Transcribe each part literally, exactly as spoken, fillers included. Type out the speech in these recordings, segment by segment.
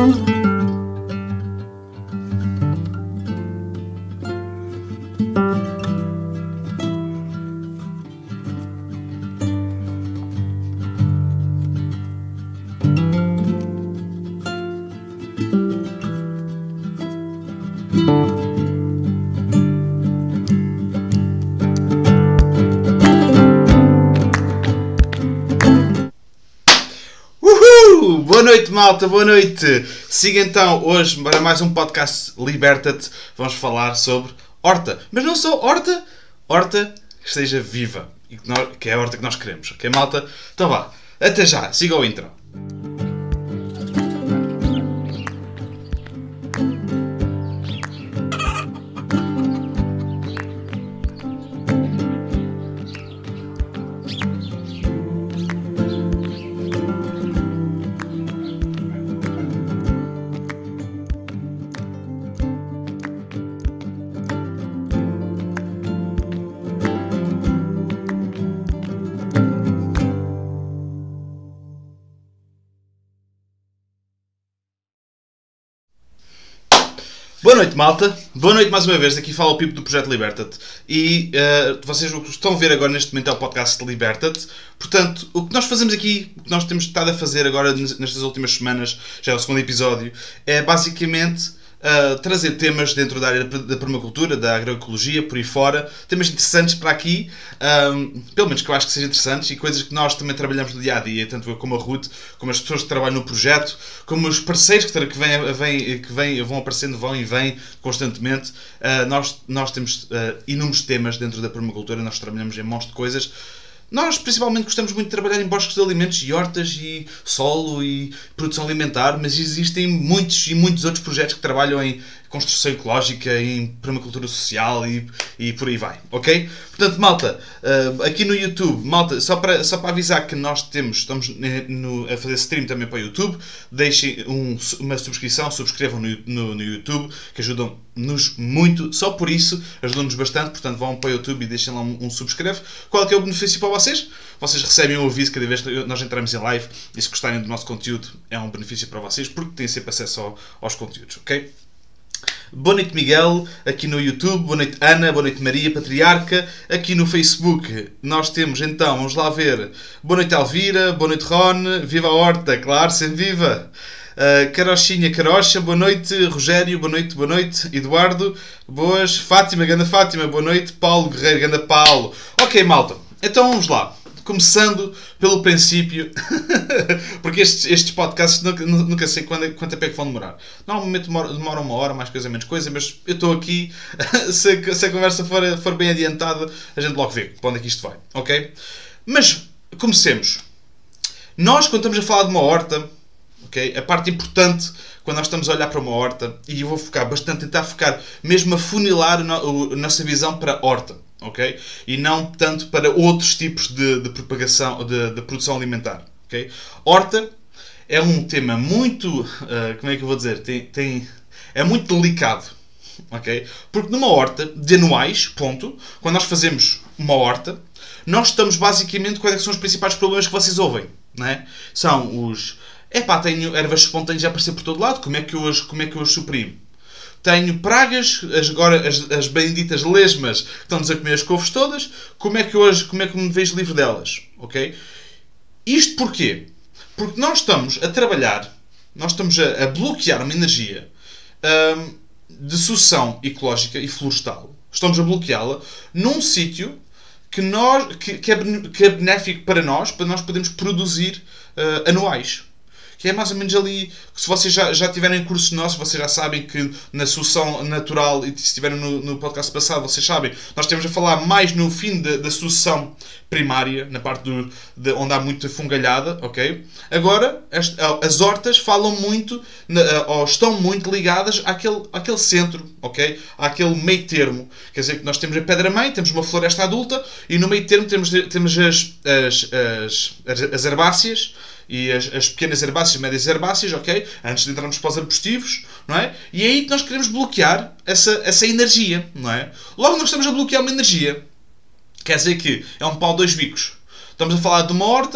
Boa noite, malta, boa noite! Siga então hoje para mais um podcast Liberta-te. Vamos falar sobre horta. Mas não só horta, horta que esteja viva. E que, nós, que é a horta que nós queremos. Ok, malta? Então vá, até já, siga o intro. Boa noite, malta. Boa noite mais uma vez. Aqui fala o Pipo do Projeto Liberta-te. E uh, vocês o que estão a ver agora neste momento é o podcast Liberta-te. Portanto, o que nós fazemos aqui, o que nós temos estado a fazer agora nestas últimas semanas, já é o segundo episódio, é basicamente uh, trazer temas dentro da área da permacultura, da agroecologia, por aí fora. Temas interessantes para aqui, um, pelo menos que eu acho que sejam interessantes, e coisas que nós também trabalhamos no dia-a-dia, tanto eu como a Ruth, como as pessoas que trabalham no projeto, como os parceiros que, que, vêm, vêm, que vêm, vão aparecendo, vão e vêm constantemente. Uh, nós, nós temos uh, inúmeros temas dentro da permacultura, nós trabalhamos em montes de coisas. Nós, principalmente, gostamos muito de trabalhar em bosques de alimentos e hortas e solo e produção alimentar, mas existem muitos e muitos outros projetos que trabalham em construção ecológica, em permacultura social e, e por aí vai, ok? Portanto, malta, uh, aqui no YouTube, malta, só para, só para avisar que nós temos, estamos no, a fazer stream também para o YouTube, deixem um, uma subscrição, subscrevam no, no, no YouTube, que ajudam-nos muito, só por isso ajudam-nos bastante, portanto vão para o YouTube e deixem lá um, um subscreve. Qual é que é o benefício para vocês? Vocês recebem um aviso cada vez que nós entramos em live, e se gostarem do nosso conteúdo é um benefício para vocês, porque têm sempre acesso ao, aos conteúdos, ok? Boa noite, Miguel, aqui no YouTube. Boa noite, Ana. Boa noite, Maria Patriarca. Aqui no Facebook nós temos, então, vamos lá ver. Boa noite, Elvira. Boa noite, Ron. Viva a horta, claro, sempre viva. Uh, Carochinha, Carocha. Boa noite, Rogério. Boa noite, boa noite. Eduardo. Boas. Fátima, ganda Fátima. Boa noite. Paulo Guerreiro, ganda Paulo. Ok, malta. Então vamos lá. Começando pelo princípio, porque estes, estes podcasts nunca, nunca sei quando, quanto tempo é que vão demorar. Normalmente demora, demora uma hora, mais coisa, menos coisa, mas eu estou aqui, se, se a conversa for, for bem adiantada, a gente logo vê para onde é que isto vai, ok? Mas, comecemos. Nós, quando estamos a falar de uma horta, okay, a parte importante, quando nós estamos a olhar para uma horta, e eu vou focar bastante, tentar focar, mesmo a funilar a nossa visão para a horta. Okay? E não tanto para outros tipos de, de propagação, de, de produção alimentar. Okay? Horta é um tema muito, uh, como é que eu vou dizer, tem, tem, é muito delicado. Okay? Porque numa horta de anuais, ponto, quando nós fazemos uma horta, nós estamos basicamente, quais são os principais problemas que vocês ouvem? Não é? São os, epá, tenho ervas espontâneas a aparecer por todo lado, como é que eu as, como é que eu as suprimo? Tenho pragas, as, agora as, as benditas lesmas que estão-nos a comer as couves todas. Como é que eu hoje, como é que me vejo livre delas? Ok? Isto porquê? Porque nós estamos a trabalhar, nós estamos a, a bloquear uma energia hum, de sucessão ecológica e florestal. Estamos a bloqueá-la num sítio que, nós, que, que, é, que é benéfico para nós, para nós podermos produzir uh, anuais. Que é mais ou menos ali, se vocês já, já tiverem curso nosso, vocês já sabem que na sucessão natural, e se estiverem no, no podcast passado, vocês sabem, nós temos a falar mais no fim de, da sucessão primária, na parte do, de, onde há muita fungalhada, ok? Agora, as, as hortas falam muito, ou estão muito ligadas àquele, àquele centro, ok? Àquele meio termo. Quer dizer que nós temos a pedra-mãe, temos uma floresta adulta, e no meio termo temos, temos as, as, as, as herbáceas, e as, as pequenas herbáceas, médias herbáceas, ok? Antes de entrarmos para os arbustivos, não é? E é aí que nós queremos bloquear essa, essa energia, não é? Logo nós estamos a bloquear uma energia. Quer dizer que é um pau de dois bicos. Estamos a falar de uma horta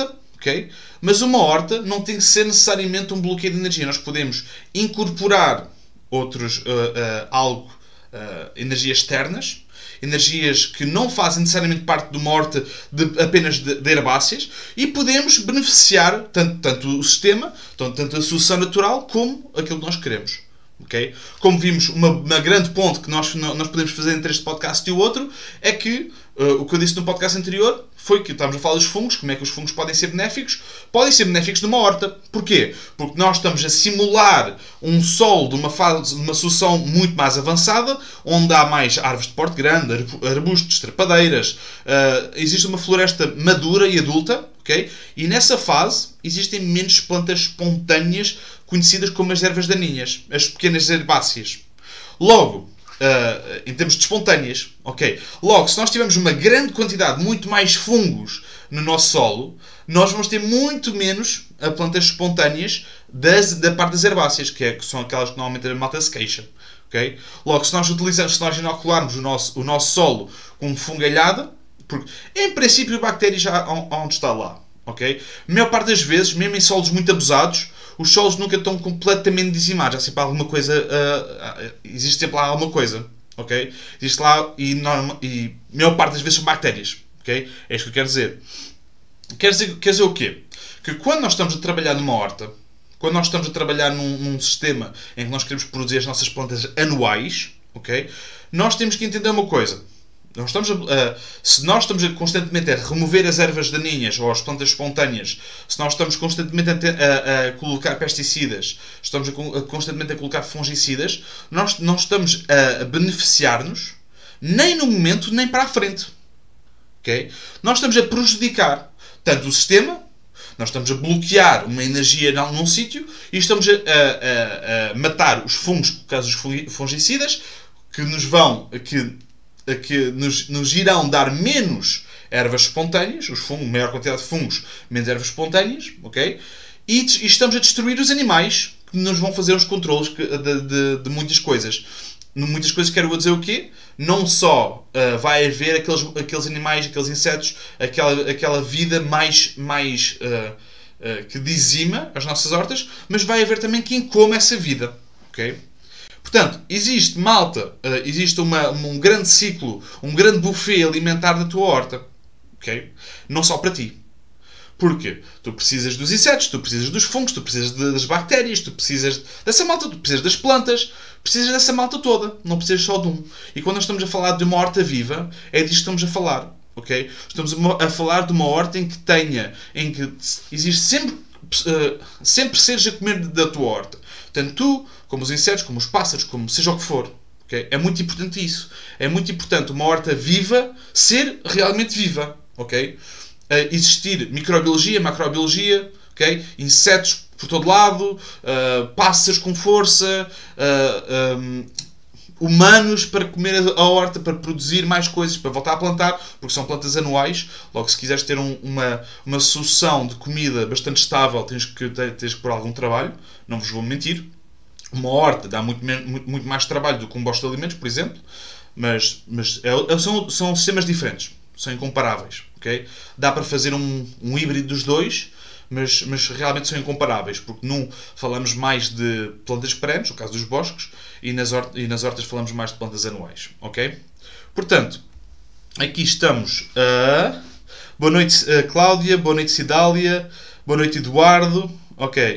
ok? Mas uma horta não tem que ser necessariamente um bloqueio de energia. Nós podemos incorporar outros, uh, uh, algo, uh, energias externas, energias que não fazem necessariamente parte de uma horta de, apenas de, de herbáceas, e podemos beneficiar tanto, tanto o sistema, tanto, tanto a solução natural, como aquilo que nós queremos. Okay? Como vimos, uma, uma grande ponte que nós, nós podemos fazer entre este podcast e o outro é que, uh, o que eu disse no podcast anterior, foi que estamos a falar dos fungos, como é que os fungos podem ser benéficos. Podem ser benéficos numa horta. Porquê? Porque nós estamos a simular um solo de uma, fase, de uma solução muito mais avançada, onde há mais árvores de porte grande, arbustos, trepadeiras, uh, existe uma floresta madura e adulta, okay? E nessa fase existem menos plantas espontâneas conhecidas como as ervas daninhas, as pequenas herbáceas. Logo, Uh, em termos de espontâneas, ok? Logo, se nós tivermos uma grande quantidade, muito mais fungos no nosso solo, nós vamos ter muito menos a plantas espontâneas das, da parte das herbáceas, que, é, que são aquelas que normalmente a malta se queixa, ok? Logo, se nós utilizarmos, se nós inocularmos o nosso, o nosso solo com fungalhada, porque em princípio a bactéria já onde está lá, ok? A maior parte das vezes, mesmo em solos muito abusados, os solos nunca estão completamente dizimados. Há sempre alguma coisa... Uh, uh, existe sempre lá alguma coisa. Ok? Existe lá e, norma, e a maior parte das vezes são bactérias. Ok? É isto que eu quero dizer. Quer dizer, quer dizer o quê? Que quando nós estamos a trabalhar numa horta, quando nós estamos a trabalhar num, num sistema em que nós queremos produzir as nossas plantas anuais, ok? Nós temos que entender uma coisa. Nós estamos a, uh, se nós estamos a, constantemente a remover as ervas daninhas ou as plantas espontâneas, se nós estamos constantemente a, a, a colocar pesticidas, estamos a, a, constantemente a colocar fungicidas, nós não estamos a, a beneficiar-nos nem no momento nem para a frente. Okay? Nós estamos a prejudicar tanto o sistema, nós estamos a bloquear uma energia num sítio e estamos a, a, a matar os fungos, por causa dos fungicidas, que nos vão... Que, que nos, nos irão dar menos ervas espontâneas, os fungos, maior quantidade de fungos, menos ervas espontâneas, ok? E, e estamos a destruir os animais que nos vão fazer os controles de, de, de muitas coisas. Muitas coisas quero dizer o quê? Não só uh, vai haver aqueles, aqueles animais, aqueles insetos, aquela, aquela vida mais, mais uh, uh, que dizima as nossas hortas, mas vai haver também quem come essa vida, ok? Portanto, existe, malta, existe uma, um grande ciclo, um grande buffet alimentar da tua horta. Okay? Não só para ti. Porquê? Tu precisas dos insetos, tu precisas dos fungos, tu precisas das bactérias, tu precisas dessa malta, tu precisas das plantas, precisas dessa malta toda. Não precisas só de um. E quando nós estamos a falar de uma horta viva, é disto que estamos a falar. Okay? Estamos a falar de uma horta em que tenha, em que existe sempre, sempre seres a comer da tua horta. Tanto tu, como os insetos, como os pássaros, como seja o que for. Okay? É muito importante isso. É muito importante uma horta viva ser realmente viva. Okay? Uh, existir microbiologia, macrobiologia, okay? Insetos por todo lado, uh, pássaros com força, uh, um, humanos para comer a horta, para produzir mais coisas, para voltar a plantar, porque são plantas anuais. Logo, se quiseres ter um, uma, uma solução de comida bastante estável, tens que, tens que pôr algum trabalho. Não vos vou mentir. Uma horta dá muito, muito, muito mais trabalho do que um bosto de alimentos, por exemplo. Mas, mas é, são, são sistemas diferentes. São incomparáveis. Okay? Dá para fazer um, um híbrido dos dois, mas, mas realmente são incomparáveis. Porque num falamos mais de plantas perenes, no caso dos bosques, e nas, hortas, e nas hortas falamos mais de plantas anuais. Okay? Portanto, aqui estamos a... Boa noite, Cláudia. Boa noite, Cidália. Boa noite, Eduardo. Ok.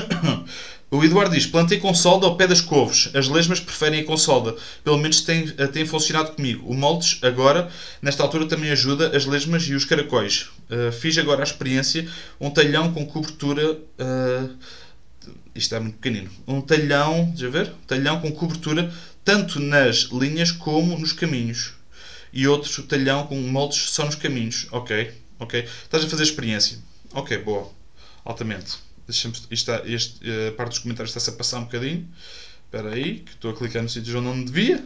O Eduardo diz: plantei com solda ao pé das couves. As lesmas preferem a com solda. Pelo menos tem, tem funcionado comigo. O moldes, agora, nesta altura, também ajuda as lesmas e os caracóis. Uh, fiz agora a experiência. Um talhão com cobertura... Uh, isto é muito pequenino. Um talhão... Deixa eu ver. Um talhão com cobertura tanto nas linhas como nos caminhos. E outro talhão com moldes só nos caminhos. Ok. Ok. Estás a fazer experiência. Ok, boa. Altamente. Deixa-me, isto está, este, a parte dos comentários está-se a passar um bocadinho. Espera aí, que estou a clicar no sítio onde não devia.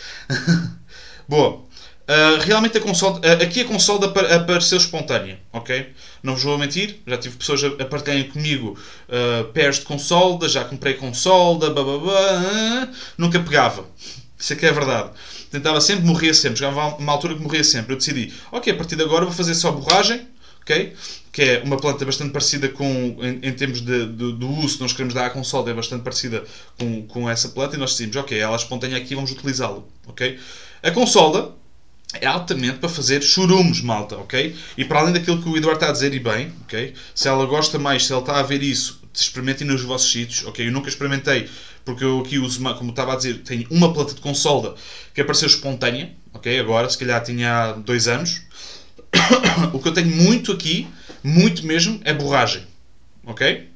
Boa. Uh, realmente a console, uh, aqui a console apareceu espontânea, ok? Não vos vou mentir, já tive pessoas a, a partilharem comigo uh, pairs de consolda, já comprei consolda, bababá, uh, nunca pegava. Isso é que é verdade. Tentava sempre, morria sempre. Chegava a uma altura que morria sempre. Eu decidi, ok, a partir de agora vou fazer só borragem, ok? Que é uma planta bastante parecida com, em, em termos de, de, do uso que nós queremos dar à consolda, é bastante parecida com, com essa planta, e nós decidimos, ok, ela é espontânea aqui, vamos utilizá-la, ok? A consolda é altamente para fazer churumes, malta, ok? E para além daquilo que o Eduardo está a dizer, e bem, ok? Se ela gosta mais, se ela está a ver isso, experimentem nos vossos sítios, ok? Eu nunca experimentei, porque eu aqui uso, como estava a dizer, tenho uma planta de consolda que apareceu espontânea, ok? Agora, se calhar tinha há dois anos. O que eu tenho muito aqui, muito mesmo, é borragem, ok?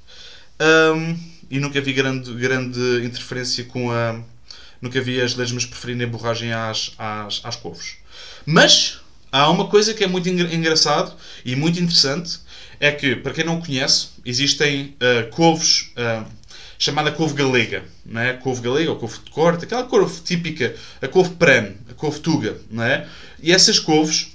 Um, e nunca vi grande, grande interferência com a... Nunca vi as lesmas preferirem a borragem às, às, às couves. Mas há uma coisa que é muito engraçado e muito interessante, é que, para quem não conhece, existem uh, couves, uh, chamada couve galega, não é? Couve galega ou couve de corte, aquela couve típica, a couve perene, a couve tuga, não é? E essas couves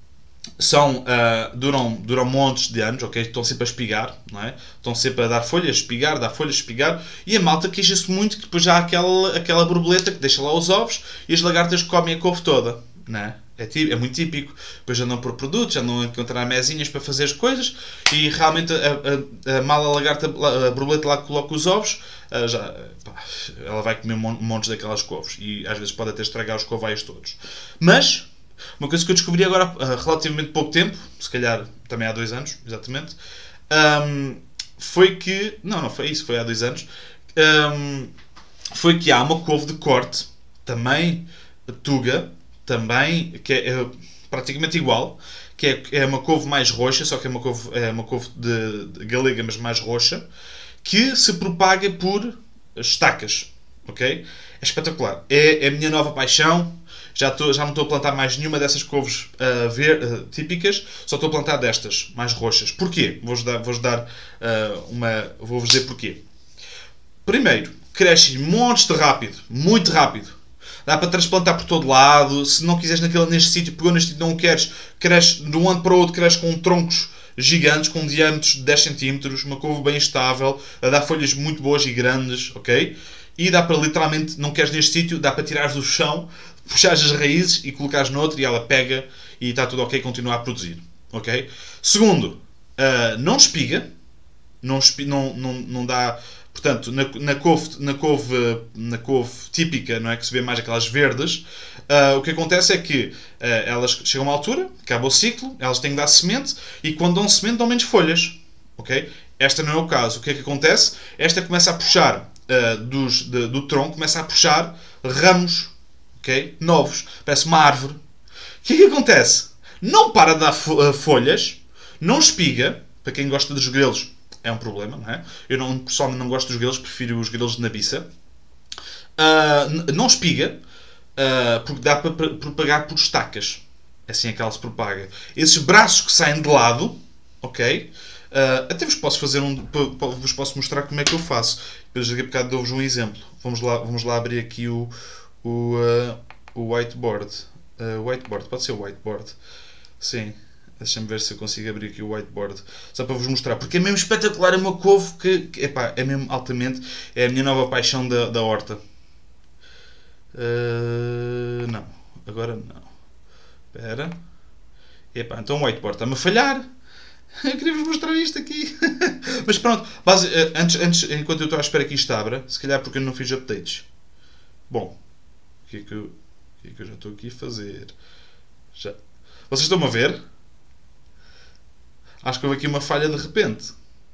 são, uh, duram, duram montes de anos, ok? Estão sempre a espigar, não é? Estão sempre a dar folhas, espigar, dar folhas, espigar, e a malta queixa-se muito que depois já há aquela, aquela borboleta que deixa lá os ovos e as lagartas comem a couve toda, não é? É, típico, é muito típico. Depois andam por produtos, andam a encontrar mesinhas para fazer as coisas e realmente a, a, a mala lagarta, a borboleta lá que coloca os ovos, já, pá, ela vai comer montes daquelas couves e às vezes pode até estragar os covaios todos. Mas uma coisa que eu descobri agora há relativamente pouco tempo, se calhar também há dois anos, exatamente, um, foi que... Não, não foi isso, foi há dois anos. Um, foi que há uma couve de corte, também tuga, também, que é, é praticamente igual, que é, é uma couve mais roxa, só que é uma couve, é uma couve de, de galega, mas mais roxa, que se propaga por estacas, ok? É espetacular. É, é a minha nova paixão. Já, tô, já não estou a plantar mais nenhuma dessas couves uh, ver, uh, típicas, só estou a plantar destas, mais roxas. Porquê? Vou-vos dar, vou dar uh, uma... Vou-vos dizer porquê. Primeiro, cresce montes de rápido, muito rápido. Dá para transplantar por todo lado. Se não quiseres naquele, neste sítio, pegou neste sítio, não o queres, cresce de um ano para o outro, cresce com troncos gigantes, com diâmetros de dez centímetros, uma couve bem estável, dá folhas muito boas e grandes, ok? E dá para literalmente, não queres neste sítio, dá para tirares do chão, puxares as raízes e colocares noutro e ela pega e está tudo ok, continua a produzir, ok? Segundo, uh, não espiga, não, espi, não, não, não dá... Portanto, na, na, couve, na, couve, na couve típica, não é, que se vê mais aquelas verdes, uh, o que acontece é que uh, elas chegam a uma altura, acaba o ciclo, elas têm que dar semente, e quando dão semente dão menos folhas. Okay? Esta não é o caso. O que é que acontece? Esta começa a puxar, uh, dos, de, do tronco, começa a puxar ramos, okay? Novos. Parece uma árvore. O que é que acontece? Não para de dar folhas, não espiga, para quem gosta dos grelos, é um problema, não é? Eu não, pessoalmente não gosto dos grelos, prefiro os grelos de nabiça. Uh, não espiga, uh, porque dá para propagar por estacas. É assim é que ela se propaga. Esses braços que saem de lado, ok? Uh, até vos posso fazer um, vos posso mostrar como é que eu faço. Depois daqui a bocado dou-vos um exemplo. Vamos lá, vamos lá abrir aqui o, o, uh, o whiteboard. Uh, whiteboard, pode ser o whiteboard. Sim. Deixa-me ver se eu consigo abrir aqui o whiteboard. Só para vos mostrar. Porque é mesmo espetacular. É uma couve que, que epá, é mesmo altamente. É a minha nova paixão da, da horta. Uh, não. Agora não. Espera. Epá, então o whiteboard está-me a falhar. Eu queria vos mostrar isto aqui. Mas pronto. Base, antes, antes, enquanto eu estou à espera que isto abra. Se calhar porque eu não fiz updates. Bom. O que é que eu, o que é que eu já estou aqui a fazer? Já. Vocês estão-me a ver? Acho que houve aqui uma falha de repente.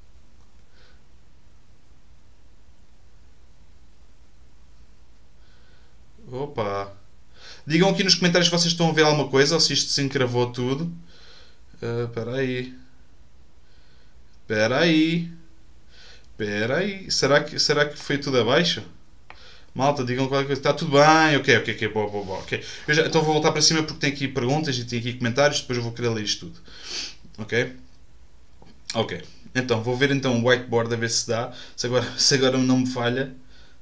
Opa! Digam aqui nos comentários se vocês estão a ver alguma coisa ou se isto se encravou tudo. Espera uh, aí. Espera aí. Espera aí. Será que, será que foi tudo abaixo? Malta, digam qualquer coisa. Está tudo bem? Ok, ok, ok. Boa, boa, boa. Okay. Eu já, então vou voltar para cima porque tem aqui perguntas e tem aqui comentários. Depois eu vou querer ler isto tudo. Ok? Ok, então vou ver então o whiteboard a ver se dá, se agora, se agora não me falha.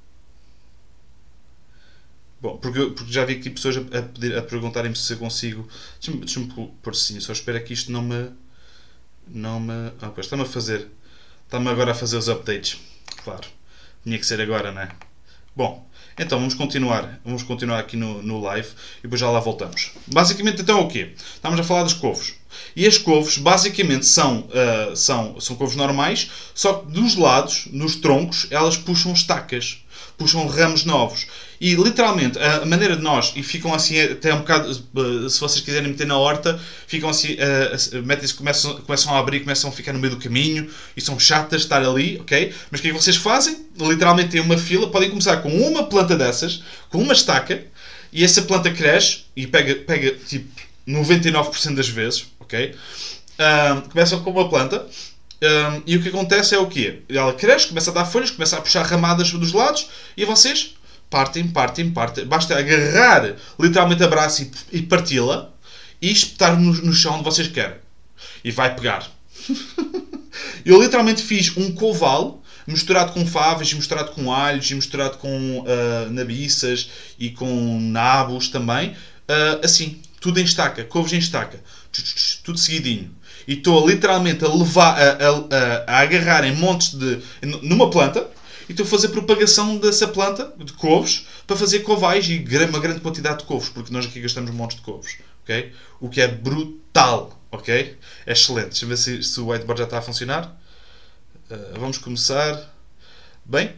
Bom, porque, porque já vi aqui pessoas a, a, pedir, a perguntarem-me se eu consigo. Deixa-me deixa pôr assim, só espero que isto não me. Não me. Ah, pois está-me a fazer. Está-me agora a fazer os updates. Claro, tinha que ser agora, não é? Bom, então vamos continuar. Vamos continuar aqui no, no live e depois já lá voltamos. Basicamente, então, é o quê? Estamos a falar das couves. E as couves, basicamente, são, uh, são, são couves normais, só que dos lados, nos troncos, elas puxam estacas. Puxam ramos novos. E, literalmente, a maneira de nós, e ficam assim até um bocado, se vocês quiserem meter na horta, ficam assim, uh, metem-se, começam, começam a abrir, começam a ficar no meio do caminho, e são chatas de estar ali, ok? Mas o que é que vocês fazem? Literalmente têm uma fila, podem começar com uma planta dessas, com uma estaca, e essa planta cresce, e pega, pega tipo, noventa e nove por cento das vezes, ok? Uh, começam com uma planta, Um, e o que acontece é o quê? Ela cresce, começa a dar folhas, começa a puxar ramadas dos lados e vocês partem, partem, partem. Basta agarrar, literalmente abraço e, e parti-la e espetar no, no chão onde vocês querem. E vai pegar. Eu literalmente fiz um coval misturado com favas, misturado com alhos, e misturado com uh, nabiças e com nabos também. Uh, assim, tudo em estaca, couves em estaca. Tudo seguidinho. E estou literalmente a levar, a, a, a agarrar em montes de... numa planta, e estou a fazer propagação dessa planta, de couves, para fazer covais e uma grande quantidade de couves, porque nós aqui gastamos montes de couves, ok? O que é brutal, ok? É excelente. Deixa eu ver se, se o whiteboard já está a funcionar. Uh, vamos começar. Bem?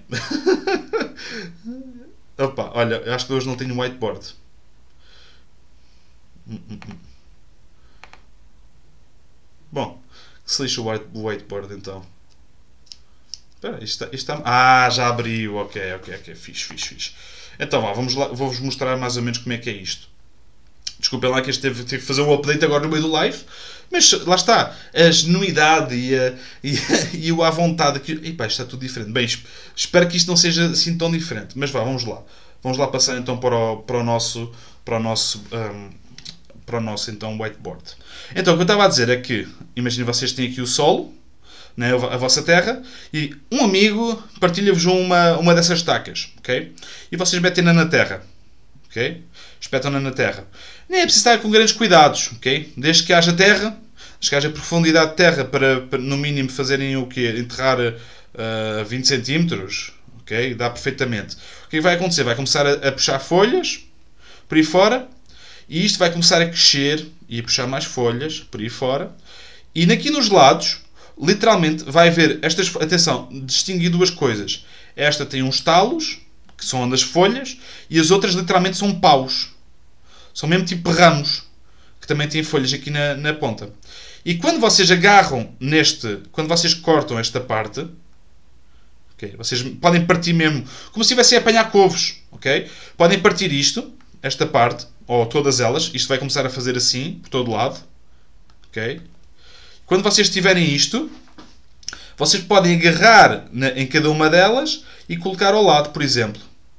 Opa, olha, eu acho que hoje não tenho whiteboard. Hum, hum, hum. Bom, que se lixa o whiteboard então. Espera, isto está, isto está... Ah, já abriu. Ok, ok, ok. Fixe, fixe, fixe. Então vá, vamos lá, vou-vos mostrar mais ou menos como é que é isto. Desculpem lá que este teve, teve que fazer um update agora no meio do live. Mas lá está. A genuidade e a, e, a, e o à vontade. Que... Epá, isto está tudo diferente. Bem, espero que isto não seja assim tão diferente. Mas vá, vamos lá. Vamos lá passar então para o, para o nosso... Para o nosso um, para o nosso então whiteboard. Então o que eu estava a dizer é que, imaginem vocês têm aqui o solo, né, a vossa terra, e um amigo partilha-vos uma, uma dessas estacas, ok? E vocês metem-na na terra, ok? Espetam-na na terra. Nem é preciso estar com grandes cuidados, ok? Desde que haja terra, desde que haja profundidade de terra para, para no mínimo fazerem o quê? Enterrar uh, vinte centímetros, ok? Dá perfeitamente. O que é que vai acontecer? Vai começar a, a puxar folhas por aí fora. E isto vai começar a crescer e a puxar mais folhas por aí fora. E aqui nos lados, literalmente, vai haver estas... Atenção, distingui duas coisas. Esta tem uns talos, que são as folhas, e as outras literalmente são paus. São mesmo tipo ramos, que também têm folhas aqui na, na ponta. E quando vocês agarram neste... Quando vocês cortam esta parte... Okay, vocês podem partir mesmo, como se estivessem a apanhar couves. Okay? Podem partir isto, esta parte... ou todas elas, isto vai começar a fazer assim, por todo lado, ok? Quando vocês tiverem isto, vocês podem agarrar na, em cada uma delas e colocar ao lado, por exemplo,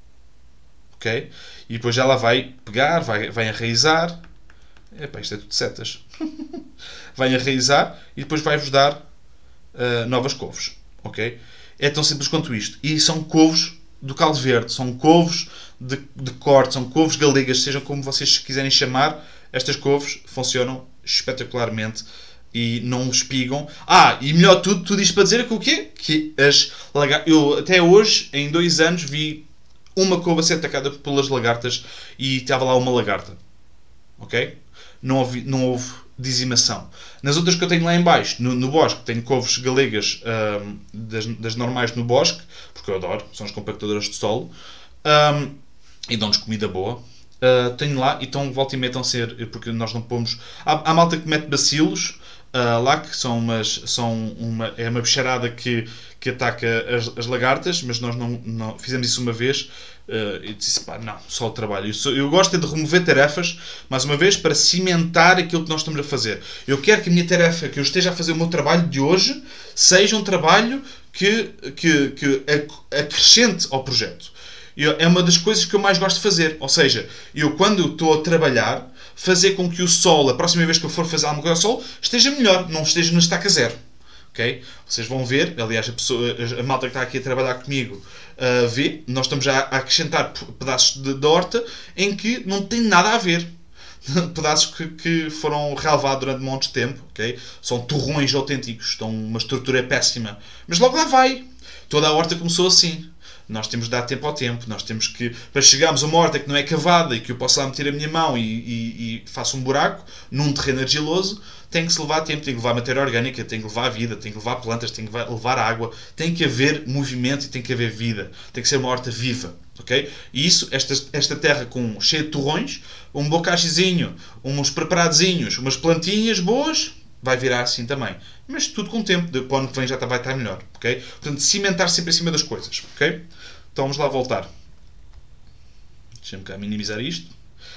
ok? E depois ela vai pegar, vai, vai enraizar, epá, isto é tudo setas, vai enraizar e depois vai-vos dar uh, novas couves, ok? É tão simples quanto isto. E são couves do caldo verde, são couves de, de corte, são couves galegas, sejam como vocês quiserem chamar, estas couves funcionam espetacularmente e não espigam. Ah, e melhor tudo, tudo isto para dizer que o quê? Que as lagartas... Eu até hoje, em dois anos, vi uma couve a ser atacada pelas lagartas e estava lá uma lagarta. Ok? Não houve, não houve dizimação. Nas outras que eu tenho lá em baixo, no, no bosque, tenho couves galegas um, das, das normais no bosque, porque eu adoro, são as compactadoras de solo, um, e dão-nos comida boa. Uh, tenho lá, e então volta e meia estão a ser, porque nós não pomos... Há, há malta que mete bacilos uh, lá, que são umas... São uma, é uma bicharada que, que ataca as, as lagartas, mas nós não, não fizemos isso uma vez. Uh, e disse, pá, não, só o trabalho. Eu, sou, eu gosto é de remover tarefas, mais uma vez, para cimentar aquilo que nós estamos a fazer. Eu quero que a minha tarefa, que eu esteja a fazer o meu trabalho de hoje, seja um trabalho que, que, que acrescente ao projeto. Eu, é uma das coisas que eu mais gosto de fazer. Ou seja, eu quando estou a trabalhar, fazer com que o sol, a próxima vez que eu for fazer alguma coisa ao sol, esteja melhor, não esteja na estaca zero. Okay? Vocês vão ver, aliás, a, pessoa, a malta que está aqui a trabalhar comigo uh, vê, nós estamos já a acrescentar pedaços de, de horta em que não tem nada a ver. Pedaços que, que foram relevados durante um monte de tempo. Okay? São torrões autênticos, estão uma estrutura péssima. Mas logo lá vai. Toda a horta começou assim. Nós temos de dar tempo ao tempo. Nós temos que, para chegarmos a uma horta que não é cavada e que eu possa lá meter a minha mão e, e, e faço um buraco num terreno argiloso, tem que se levar tempo, tem que levar matéria orgânica, tem que levar vida, tem que levar plantas, tem que levar água, tem que haver movimento e tem que haver vida. Tem que ser uma horta viva. Okay? E isso, esta, esta terra com, cheia de torrões, um bocachezinho, uns preparadozinhos, umas plantinhas boas, vai virar assim também. Mas tudo com o tempo, de para o ano que vem já vai estar melhor. Okay? Portanto, cimentar sempre em cima das coisas. Okay? Então vamos lá voltar. Deixa-me cá minimizar isto.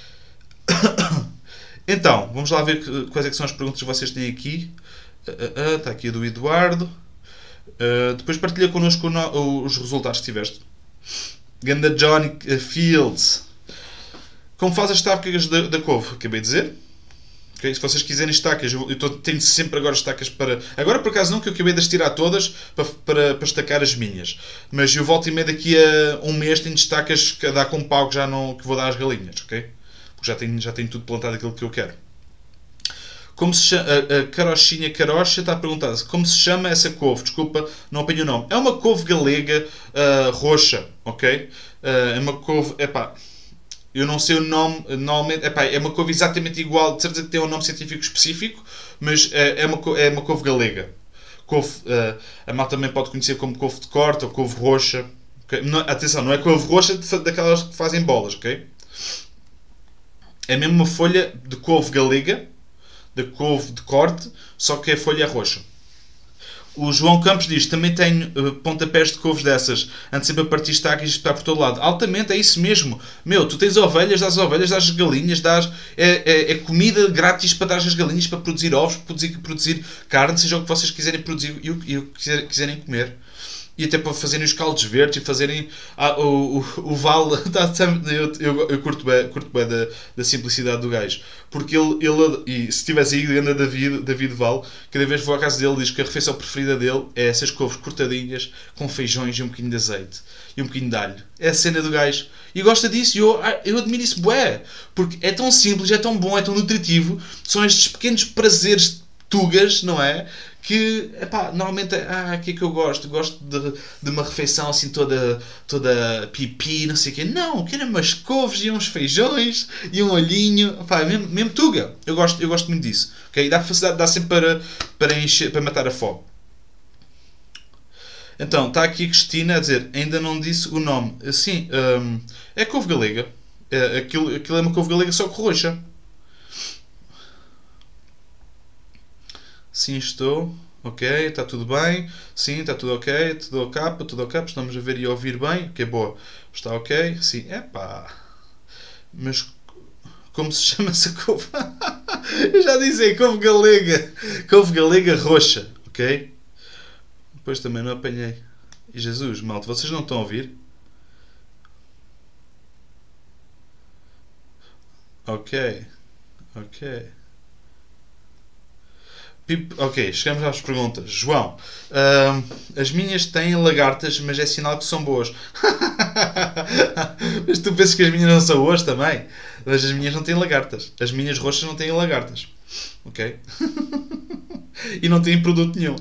Então, vamos lá ver que, quais é que são as perguntas que vocês têm aqui. Uh, uh, uh, está aqui a do Eduardo. Uh, depois partilha connosco no, os resultados que tiveste. Ganda Johnny Fields. Como faz as estacas da, da couve? Acabei de dizer. Okay? Se vocês quiserem estacas, eu, eu tô, tenho sempre agora estacas para... Agora por acaso não, que eu acabei de as tirar todas para, para, para estacar as minhas. Mas eu volto e meio daqui a um mês tenho estacas que dá com pau que, já não, que vou dar às galinhas. Okay? Porque já tenho, já tenho tudo plantado aquilo que eu quero. Como se chama, a, a Carochinha Carocha está a perguntar como se chama essa couve. Desculpa, não apanho o nome. É uma couve galega uh, roxa, ok? Uh, é uma couve, epá, eu não sei o nome, normalmente, epá, é uma couve exatamente igual, de certeza que tem um nome científico específico, mas uh, é, uma, é uma couve galega. Couve, uh, a malta também pode conhecer como couve de corte ou couve roxa. Okay? Não, atenção, não é couve roxa daquelas que fazem bolas, ok? É mesmo uma folha de couve galega, de couve de corte, só que a folha é roxa. O João Campos diz, também tenho uh, pontapés de couves dessas, ando sempre a partir estacas e espetar por todo lado. Altamente, é isso mesmo. Meu, tu tens ovelhas, dás ovelhas, dás galinhas, dás, é, é, é comida grátis para dar às galinhas, para produzir ovos, para produzir, produzir carne, seja o que vocês quiserem produzir e o que quiser, quiserem comer. E até para fazerem os caldos verdes e fazerem ah, o, o, o vale. eu, eu, eu curto bem, curto bem da, da simplicidade do gajo. Porque ele, ele e se estivesse aí, anda David, David Val, cada vez que vou à casa dele, diz que a refeição preferida dele é essas couves cortadinhas com feijões e um bocadinho de azeite e um bocadinho de alho. É a cena do gajo. E gosta disso. E eu, eu admiro isso, bué. Porque é tão simples, é tão bom, é tão nutritivo. São estes pequenos prazeres tugas, não é? Que, epá, normalmente, ah, o que é que eu gosto? Gosto de, de uma refeição assim toda, toda pipi, não sei o quê. Não, quero umas couves e uns feijões e um olhinho. Epá, mesmo, mesmo tuga. Eu gosto, eu gosto muito disso. Okay? Dá, dá, dá sempre para, para, encher, para matar a fome. Então, está aqui a Cristina a dizer, ainda não disse o nome. Sim, hum, é couve galega. É, aquilo, aquilo é uma couve galega só com roxa. Sim, estou. Ok, está tudo bem. Sim, está tudo ok. Tudo ok, tudo ok. Estamos a ver e a ouvir bem. Ok, boa. Está ok. Sim, epá. Mas como se chama essa couve? Eu já disse, couve galega. Couve galega roxa. Ok? Depois também não apanhei. E Jesus, malta, vocês não estão a ouvir? Ok. Ok. Ok, chegamos às perguntas. João, hum, as minhas têm lagartas, mas é sinal que são boas. Mas tu pensas que as minhas não são boas também? Mas as minhas não têm lagartas. As minhas roxas não têm lagartas. Ok? E não têm produto nenhum.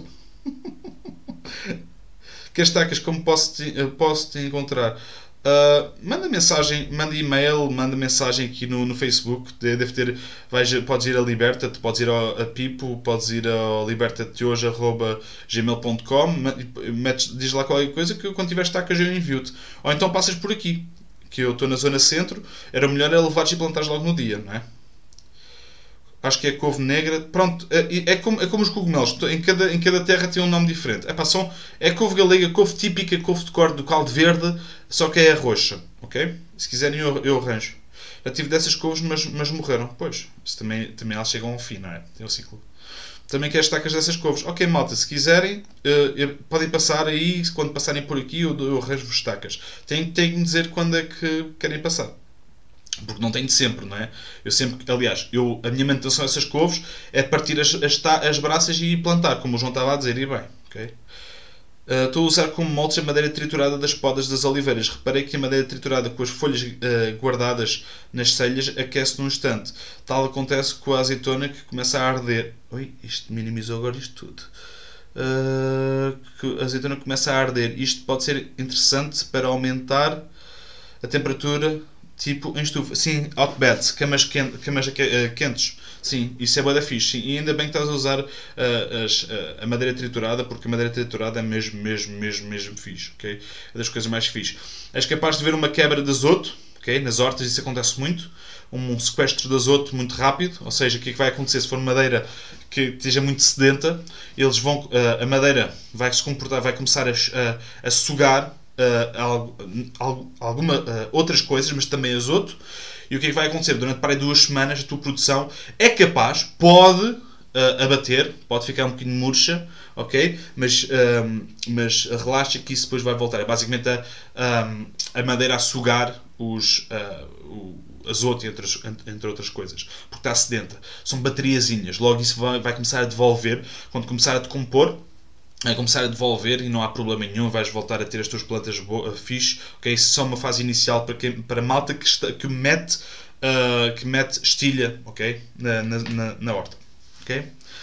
Que as tacas, como posso te, posso te encontrar? Uh, manda mensagem, manda e-mail, manda mensagem aqui no, no Facebook. Deve ter, vais, podes ir a Liberta-te, podes ir ao, a Pipo, podes ir ao libertate hoje arroba gmail ponto com, diz lá qualquer coisa que quando tiveres tacas eu envio-te. Ou então passas por aqui, que eu estou na zona centro, era melhor é levares e plantares logo no dia, não é? Acho que é couve negra. Pronto, é, é, como, é como os cogumelos. Em cada, em cada terra tem um nome diferente. É, pá, são, é couve galega, couve típica, couve de cor do caldo verde, só que é a roxa. Ok? Se quiserem eu, eu arranjo. Já tive dessas couves, mas, mas morreram. Pois, isso também, também elas chegam ao fim, não é? Tem o ciclo. Também quero estacas dessas couves. Ok, malta, se quiserem, uh, podem passar aí. Quando passarem por aqui, eu, eu arranjo-vos estacas. Tenho, tenho que dizer quando é que querem passar. Porque não tenho de sempre, não é? Eu sempre, aliás, eu, a minha manutenção dessas couves é partir as, as, as braças e plantar, como o João estava a dizer, e bem, ok? Uh, estou a usar como moldes a madeira triturada das podas das oliveiras. Reparei que a madeira triturada com as folhas uh, guardadas nas celhas aquece num instante. Tal acontece com a azeitona que começa a arder. Oi, isto minimizou agora isto tudo. uh, que a azeitona começa a arder. Isto pode ser interessante para aumentar a temperatura, tipo em estufa. Sim, hot beds, camas, quente, camas quentes. Sim, isso é bué da fixe. Sim. E ainda bem que estás a usar uh, as, uh, a madeira triturada, porque a madeira triturada é mesmo, mesmo, mesmo, mesmo fixe. Okay? É das coisas mais fixe. És capaz de ver uma quebra de azoto, okay? Nas hortas isso acontece muito. Um sequestro de azoto muito rápido, ou seja, o que é que vai acontecer se for madeira que esteja muito sedenta, eles vão, uh, a madeira vai se comportar, vai começar a, a, a sugar uh, alguma, uh, outras coisas, mas também azoto, e o que é que vai acontecer? Durante para aí duas semanas a tua produção é capaz, pode uh, abater, pode ficar um bocadinho murcha, ok? Mas, um, mas relaxa que isso depois vai voltar. É basicamente a, um, a madeira a sugar os, uh, o azoto, entre, entre outras coisas, porque está sedenta. São bateriazinhas, logo isso vai, vai começar a devolver, quando começar a decompor, vai começar a devolver e não há problema nenhum, vais voltar a ter as tuas plantas fixe, ok? Isso é só uma fase inicial para, quem, para malta que, está, que, mete, uh, que mete estilha, ok? Na, na, na, na horta, ok?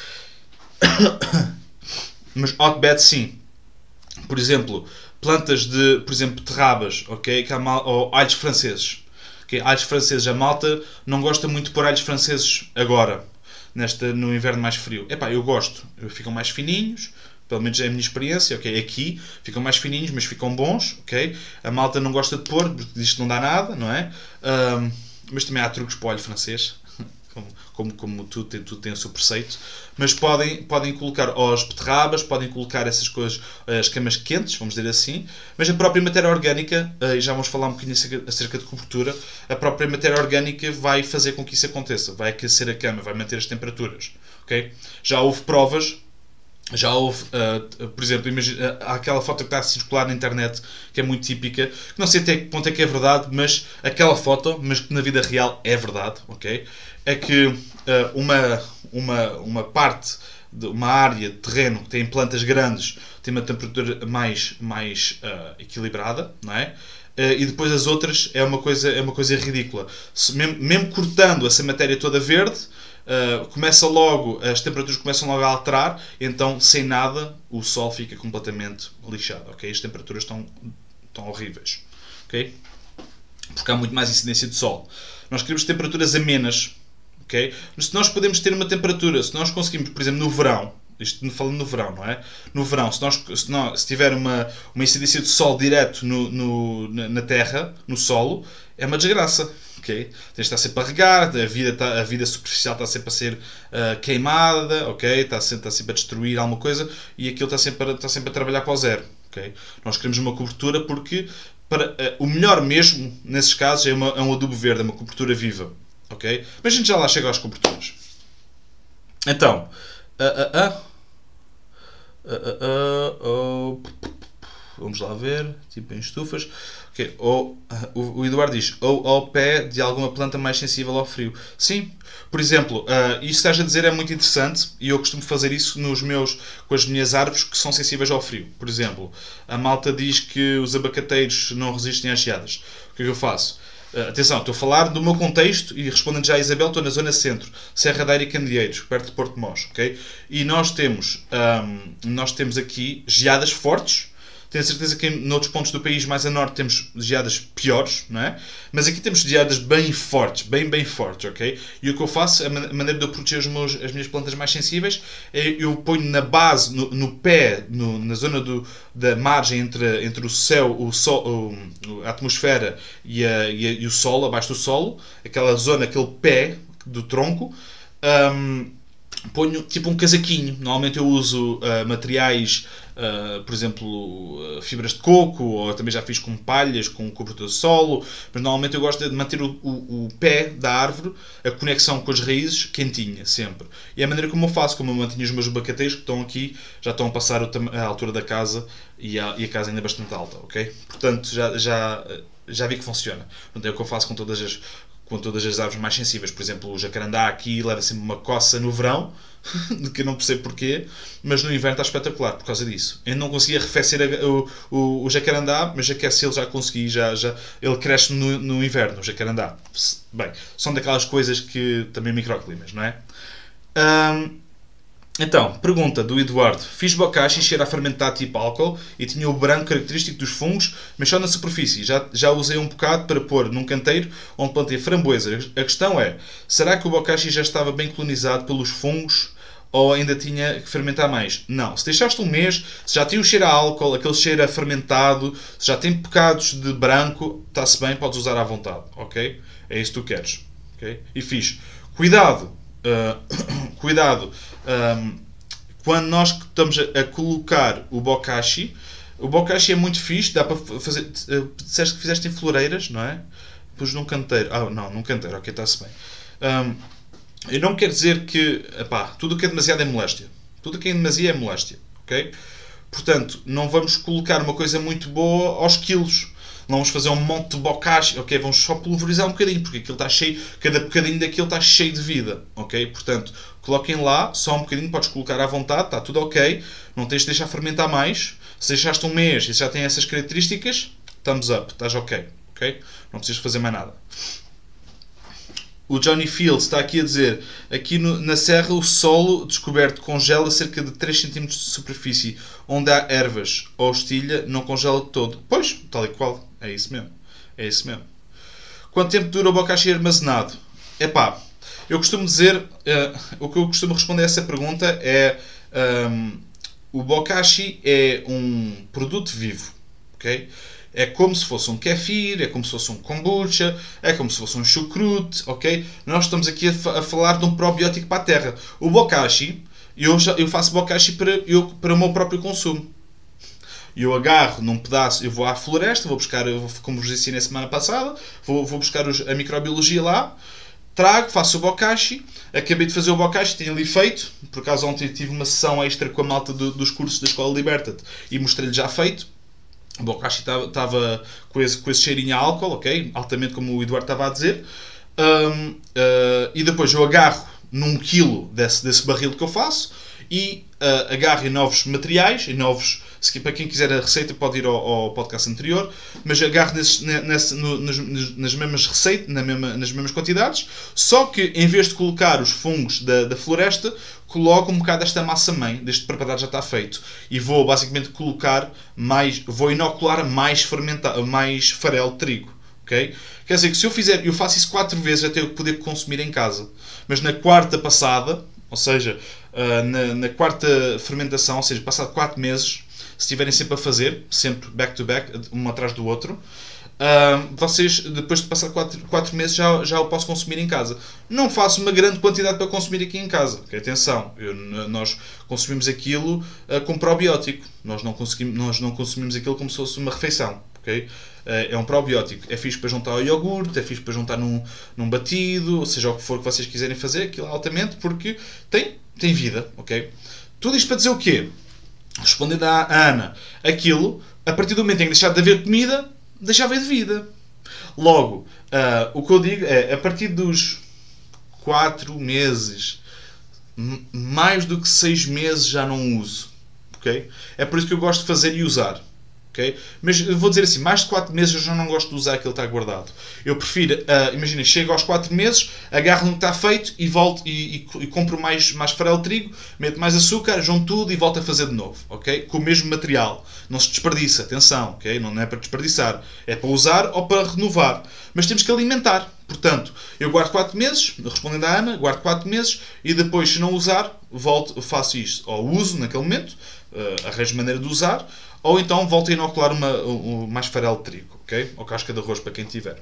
Mas hotbed sim. Por exemplo, plantas de, por exemplo, terrabas, ok? Ou alhos franceses. Okay? Alhos franceses, a malta não gosta muito de pôr alhos franceses agora, nesta, no inverno mais frio. Epá, eu gosto. Ficam mais fininhos, pelo menos é a minha experiência, ok? Aqui ficam mais fininhos, mas ficam bons, ok? A malta não gosta de pôr, porque diz que não dá nada, não é? Um, mas também há truques para o alho francês. Como, como, como tudo, tem, tudo tem o seu preceito, mas podem, podem colocar as beterrabas, podem colocar essas coisas, as camas quentes, vamos dizer assim, mas a própria matéria orgânica, e já vamos falar um bocadinho acerca de cobertura, a própria matéria orgânica vai fazer com que isso aconteça, vai aquecer a cama, vai manter as temperaturas, ok? Já houve provas, já houve, uh, por exemplo, imagina, há aquela foto que está a circular na internet, que é muito típica, que não sei até que ponto é que é verdade, mas aquela foto, mas que na vida real é verdade, ok? É que uh, uma, uma, uma parte, de uma área de terreno que tem plantas grandes tem uma temperatura mais, mais uh, equilibrada, não é? Uh, e depois as outras é uma coisa, é uma coisa ridícula. Se, mesmo, mesmo cortando essa matéria toda verde, uh, começa logo, as temperaturas começam logo a alterar, então sem nada o sol fica completamente lixado, ok? As temperaturas estão, estão horríveis, ok? Porque há muito mais incidência de sol. Nós queremos temperaturas amenas. Okay? Mas se nós podemos ter uma temperatura, se nós conseguimos, por exemplo, no verão, isto falando no verão, não é? No verão, se, nós, se, nós, se tiver uma, uma incidência de sol direto no, no, na, na terra, no solo, é uma desgraça. Okay? Tens de estar sempre a regar, a vida, está, a vida superficial está sempre a ser uh, queimada, okay? está, sempre, está sempre a destruir alguma coisa e aquilo está sempre a, está sempre a trabalhar para o zero. Okay? Nós queremos uma cobertura porque para, uh, o melhor mesmo, nesses casos, é, uma, é um adubo verde, é uma cobertura viva. Okay? Mas a gente já lá chega às coberturas. Então, uh, uh, uh, uh, uh, uh, vamos lá ver, tipo em estufas. Okay. Ou, uh, o, o Eduardo diz, ou ao pé de alguma planta mais sensível ao frio. Sim, por exemplo, uh, isso que estás a dizer é muito interessante e eu costumo fazer isso nos meus, com as minhas árvores que são sensíveis ao frio. Por exemplo, a malta diz que os abacateiros não resistem às geadas. O que é que eu faço? Uh, atenção, estou a falar do meu contexto e respondendo já a Isabel, estou na zona centro, Serra da Eira e Candeeiros, perto de Porto de Mós, ok? E nós temos, um, nós temos aqui geadas fortes. Tenho certeza que em outros pontos do país mais a norte temos geadas piores, não é? Mas aqui temos geadas bem fortes, bem, bem fortes, ok? E o que eu faço, a maneira de eu proteger os meus, as minhas plantas mais sensíveis, é eu ponho na base, no, no pé, no, na zona do, da margem entre, entre o céu, o sol, o, a atmosfera e, a, e, a, e o solo, abaixo do solo, aquela zona, aquele pé do tronco, um, ponho tipo um casaquinho. Normalmente eu uso uh, materiais, uh, por exemplo, uh, fibras de coco, ou também já fiz com palhas, com cobertor de solo, mas normalmente eu gosto de manter o, o, o pé da árvore, a conexão com as raízes, quentinha, sempre. E é a maneira como eu faço, como eu mantenho os meus abacateiros que estão aqui, já estão a passar a altura da casa e a, e a casa ainda é bastante alta, ok? Portanto, já, já, já vi que funciona. Portanto, é o que eu faço com todas as com todas as árvores mais sensíveis. Por exemplo, o jacarandá aqui leva sempre uma coça no verão, que eu não percebo porquê, mas no inverno está espetacular por causa disso. Eu não conseguia arrefecer a, o, o, o jacarandá, mas aquece ele já consegui, já, já, ele cresce no, no inverno, o jacarandá. Bem, são daquelas coisas que também microclimas, não é? Um, Então, pergunta do Eduardo. Fiz bokashi, cheira a fermentado tipo álcool e tinha o branco característico dos fungos, mas só na superfície. Já, já usei um bocado para pôr num canteiro onde plantei framboesa. A questão é, será que o bokashi já estava bem colonizado pelos fungos ou ainda tinha que fermentar mais? Não. Se deixaste um mês, se já tem o cheiro a álcool, aquele cheiro a fermentado, se já tem bocados de branco, está-se bem, podes usar à vontade. Ok? É isso que tu queres. Ok? E fixe. Cuidado. Uh, cuidado. Um, quando nós estamos a, a colocar o bokashi, o bokashi é muito fixe, dá para fazer. Uh, disseste que fizeste em floreiras, não é? Pus num canteiro. Ah, não, num canteiro, ok, está-se bem. Um, eu não quero dizer que. Epá, tudo o que é demasiado é moléstia. Tudo o que é demasia é moléstia, ok? Portanto, não vamos colocar uma coisa muito boa aos quilos. Não vamos fazer um monte de bokashi, ok? Vamos só pulverizar um bocadinho, porque aquilo está cheio, cada bocadinho daquilo está cheio de vida, ok? Portanto, coloquem lá, só um bocadinho, podes colocar à vontade, está tudo ok, não tens de deixar fermentar mais. Se deixaste um mês e já tem essas características, thumbs up, estás ok, ok? Não precisas fazer mais nada. O Johnny Fields está aqui a dizer, aqui no, na serra o solo descoberto congela cerca de três centímetros de superfície, onde há ervas ou estilha, não congela de todo. Pois, tal e qual, é isso mesmo. É isso mesmo. Quanto tempo dura o bokashi armazenado? Epá, eu costumo dizer, uh, o que eu costumo responder a essa pergunta é, um, o bokashi é um produto vivo, ok? É como se fosse um kefir, é como se fosse um kombucha, é como se fosse um chucrute, ok? Nós estamos aqui a, a falar de um probiótico para a terra. O bokashi, eu, já, eu faço bokashi para, eu, para o meu próprio consumo. Eu agarro num pedaço, eu vou à floresta, vou buscar, como vos ensinei a semana passada, vou, vou buscar os, a microbiologia lá, trago, faço o bokashi, acabei de fazer o bokashi, tenho ali feito, por acaso ontem tive uma sessão extra com a malta do, dos cursos da Escola Liberta-te e mostrei-lhe já feito. O bokashi estava com esse, com esse cheirinho a álcool, ok? Altamente, como o Eduardo estava a dizer. Um, uh, e depois eu agarro num quilo desse, desse barril que eu faço e uh, agarro em novos materiais, em novos... Se, para quem quiser a receita pode ir ao, ao podcast anterior, mas agarro nesses, nesse, no, nas, nas mesmas receitas, na mesma, nas mesmas quantidades, só que em vez de colocar os fungos da, da floresta, coloco um bocado desta massa-mãe, deste preparado já está feito, e vou basicamente colocar mais, vou inocular mais, fermenta, mais farelo de trigo. Okay? Quer dizer que se eu fizer, eu faço isso quatro vezes até eu poder consumir em casa, mas na quarta passada, ou seja, na, na quarta fermentação, ou seja, passado quatro meses, se estiverem sempre a fazer, sempre back to back, um atrás do outro, uh, vocês, depois de passar quatro meses, já, já o posso consumir em casa. Não faço uma grande quantidade para consumir aqui em casa. Okay? Atenção, eu, nós consumimos aquilo uh, com probiótico. Nós não, nós não consumimos aquilo como se fosse uma refeição. Okay? Uh, é um probiótico. É fixe para juntar ao iogurte, é fixe para juntar num, num batido, ou seja, o que for que vocês quiserem fazer, aquilo altamente, porque tem, tem vida. Okay? Tudo isto para dizer o quê? Respondendo à Ana, aquilo, a partir do momento em que deixar de haver comida, deixava de vida. Logo, uh, o que eu digo é, a partir dos quatro meses, mais do que seis meses já não uso. Okay? É por isso que eu gosto de fazer e usar. Okay? Mas eu vou dizer assim, mais de quatro meses eu já não gosto de usar aquilo que está guardado. Eu prefiro, uh, imagina, chego aos quatro meses, agarro no que está feito e volto e, e, e compro mais, mais farelo de trigo, meto mais açúcar, junto tudo e volto a fazer de novo. Okay? Com o mesmo material. Não se desperdiça, atenção, okay? Não é para desperdiçar. É para usar ou para renovar. Mas temos que alimentar. Portanto, eu guardo quatro meses, respondendo à Ana, guardo quatro meses e depois, se não usar, volto, faço isto. Ou uso naquele momento, uh, arranjo maneira de usar, ou então volto a inocular uma, um, mais farelo de trigo, ok? Ou casca de arroz para quem tiver.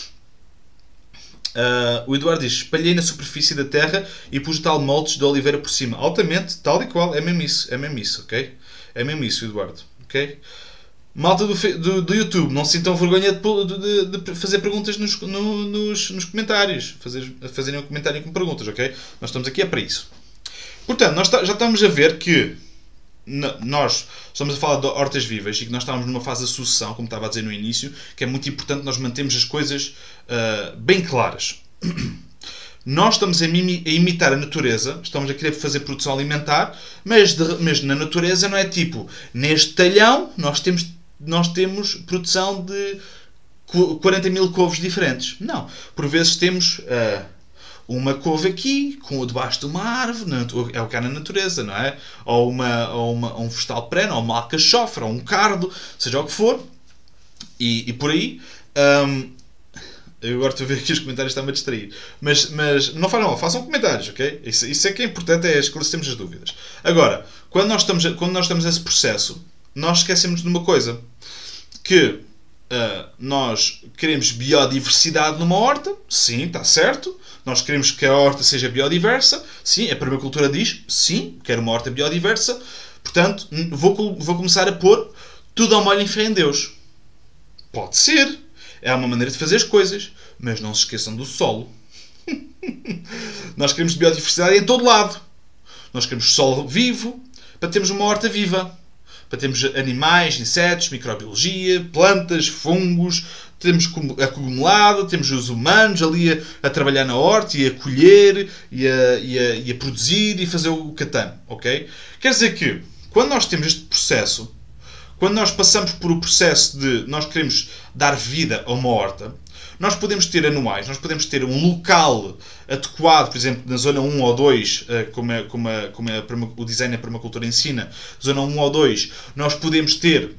Uh, o Eduardo diz, espalhei na superfície da terra e pus tal moldes de oliveira por cima. Altamente, tal e qual, é mesmo isso, é mesmo isso, ok? É mesmo isso, Eduardo, ok? Malta do, do, do YouTube, não se sintam vergonha de, de, de fazer perguntas nos, no, nos, nos comentários. Fazer, fazerem um comentário com perguntas, ok? Nós estamos aqui é para isso. Portanto, nós já estamos a ver que nós estamos a falar de hortas vivas e que nós estávamos numa fase de sucessão, como estava a dizer no início, que é muito importante nós mantermos as coisas uh, bem claras. Nós estamos a, mimi, a imitar a natureza, estamos a querer fazer produção alimentar, mas, de, mas na natureza não é tipo, neste talhão nós temos, nós temos produção de quarenta mil couves diferentes. Não. Por vezes temos uh, uma couve aqui, com debaixo de uma árvore, é o que há na natureza, não é? Ou, uma, ou uma, um vegetal perene, ou uma alcachofra, ou um cardo, seja o que for. E, e por aí... Um, eu agora estou a ver aqui os comentários, está-me a distrair. Mas, mas não façam mal, façam comentários, ok? Isso, isso é que é importante, é esclarecermos as dúvidas. Agora, quando nós estamos, quando nós estamos nesse processo, nós esquecemos de uma coisa. Que uh, nós queremos biodiversidade numa horta. Sim, está certo. Nós queremos que a horta seja biodiversa. Sim, a permacultura diz, sim, quero uma horta biodiversa. Portanto, vou, vou começar a pôr tudo ao molho em fé em Deus. Pode ser. É uma maneira de fazer as coisas. Mas não se esqueçam do solo. Nós queremos biodiversidade em todo lado. Nós queremos solo vivo para termos uma horta viva. Para termos animais, insetos, microbiologia, plantas, fungos, temos a cogumelada, temos os humanos ali a, a trabalhar na horta e a colher e a, e, a, e a produzir e fazer o catano, ok? Quer dizer que, quando nós temos este processo, quando nós passamos por o processo de nós queremos dar vida a uma horta, nós podemos ter anuais, nós podemos ter um local adequado, por exemplo, na zona um ou dois, como, é, como, é, como é o design da permacultura ensina, zona um ou dois, nós podemos ter,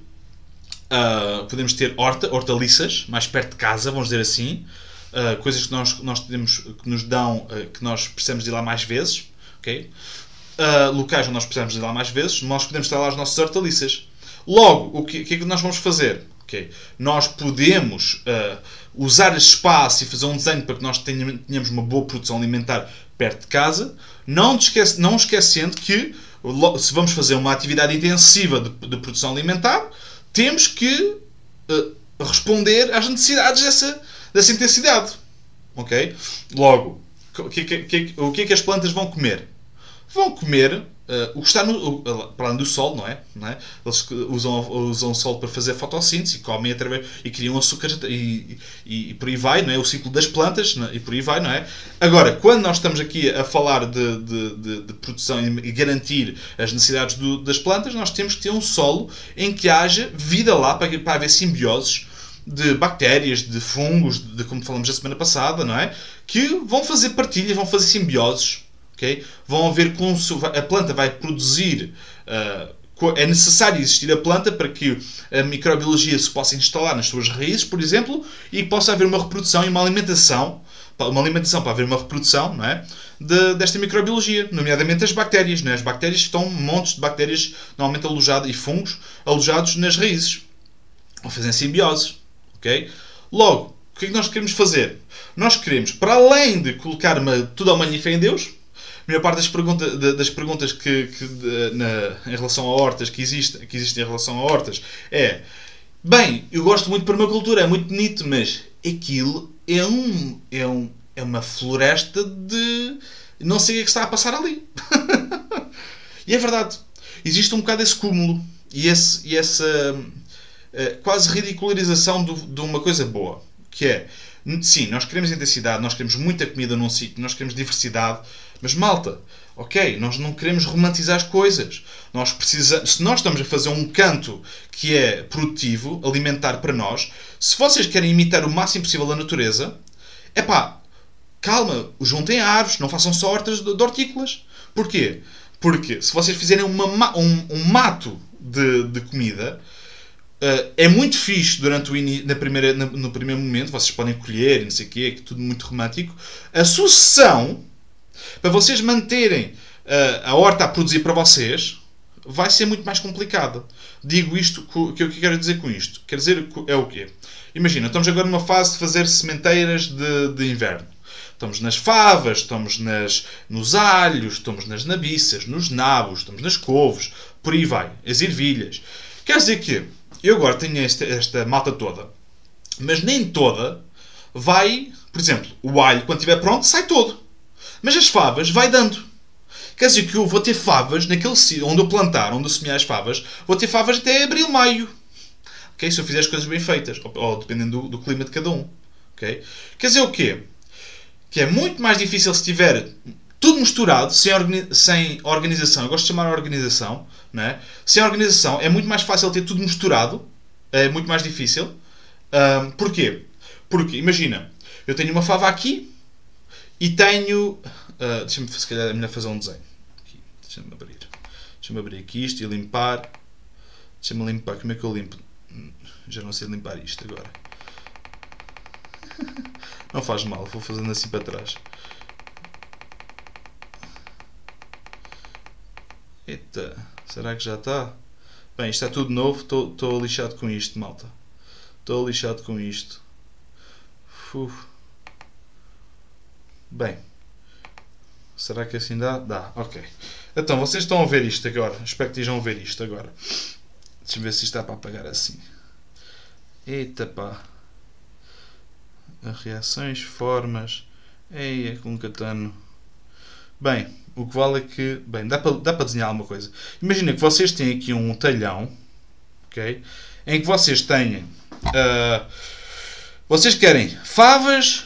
uh, podemos ter horta, hortaliças, mais perto de casa, vamos dizer assim, uh, coisas que nós, nós temos, que nos dão, uh, que nós precisamos de ir lá mais vezes, ok? Uh, locais onde nós precisamos de ir lá mais vezes, nós podemos ter lá as nossas hortaliças. Logo, o que, o que é que nós vamos fazer? Okay. Nós podemos uh, usar esse espaço e fazer um desenho para que nós tenhamos uma boa produção alimentar perto de casa, não, esquece, não esquecendo que se vamos fazer uma atividade intensiva de, de produção alimentar, temos que uh, responder às necessidades dessa, dessa intensidade. Okay? Logo, o que, que, que, o que é que as plantas vão comer? Vão comer Uh, o que está no, uh, para além do sol, não é? Não é? Eles usam, usam o sol para fazer fotossíntese e comem através e criam açúcar e, e, e por aí vai, não é? O ciclo das plantas, não é? E por aí vai, não é? Agora, quando nós estamos aqui a falar de, de, de, de produção e garantir as necessidades do, das plantas, nós temos que ter um solo em que haja vida lá para, para haver simbioses de bactérias, de fungos, de, como falamos a semana passada, não é? Que vão fazer partilha, vão fazer simbioses. Okay? Vão haver a planta vai produzir, uh, é necessário existir a planta para que a microbiologia se possa instalar nas suas raízes, por exemplo, e possa haver uma reprodução e uma alimentação, uma alimentação para haver uma reprodução, não é? De, desta microbiologia, nomeadamente as bactérias. Não é? As bactérias estão montes de bactérias normalmente alojadas e fungos alojados nas raízes, ou fazem simbiose. Okay? Logo, o que é que nós queremos fazer? Nós queremos, para além de colocar uma, tudo ao molho e fé em Deus, a maior parte das, pergunta, das perguntas que, que de, na, em relação a hortas que, existe, que existem em relação a hortas é: bem, eu gosto muito de permacultura, é muito bonito, mas aquilo é, um, é, um, é uma floresta de não sei o que é que está a passar ali. E é verdade, existe um bocado esse cúmulo e, esse, e essa uh, quase ridicularização do, de uma coisa boa, que é, sim, nós queremos intensidade, nós queremos muita comida num sítio, nós queremos diversidade. Mas malta, ok, nós não queremos romantizar as coisas. Nós precisamos, se nós estamos a fazer um canto que é produtivo, alimentar para nós, se vocês querem imitar o máximo possível a natureza, é pá, calma, juntem árvores, não façam só hortas de, de hortícolas. Porquê? Porque se vocês fizerem uma, um, um mato de, de comida, uh, é muito fixe durante o in, na primeira, na, no primeiro momento, vocês podem colher, não sei o quê, é tudo muito romântico. A sucessão, para vocês manterem uh, a horta a produzir para vocês, vai ser muito mais complicada. Digo isto, o que eu quero dizer com isto? Quer dizer, é o quê? Imagina, estamos agora numa fase de fazer sementeiras de, de inverno. Estamos nas favas, estamos nas, nos alhos, estamos nas nabiças, nos nabos, estamos nas couves, por aí vai, as ervilhas. Quer dizer que eu agora tenho esta, esta malta toda, mas nem toda vai, por exemplo, o alho, quando estiver pronto, sai todo. Mas as favas vai dando. Quer dizer que eu vou ter favas naquele sítio onde eu plantar, onde eu semear as favas, vou ter favas até abril, maio. Okay? Se eu fizer as coisas bem feitas. Ou, ou dependendo do, do clima de cada um. Okay? Quer dizer o quê? Que é muito mais difícil se tiver tudo misturado, sem, organi sem organização. Eu gosto de chamar a organização. Não é? Sem organização é muito mais fácil ter tudo misturado. É muito mais difícil. Um, porquê? Porque, imagina, eu tenho uma fava aqui, e tenho... Uh, deixa-me, se calhar é melhor fazer um desenho. Aqui, deixa-me abrir. Deixa-me abrir aqui isto e limpar. Deixa-me limpar. Como é que eu limpo? Já não sei limpar isto agora. Não faz mal, vou fazendo assim para trás. Eita, será que já está? Bem, isto é tudo novo, estou lixado com isto, malta. Estou lixado com isto. Uf. Bem, será que assim dá? Dá, ok. Então, vocês estão a ver isto agora. Espero que estejam a ver isto agora. Deixa-me ver se isto dá para apagar assim. Eita pá. As reações, formas. Eia, com catano. Bem, o que vale é que... Bem, dá para, dá para desenhar alguma coisa. Imagina que vocês têm aqui um talhão. Ok? Em que vocês têm... Uh, vocês querem favas...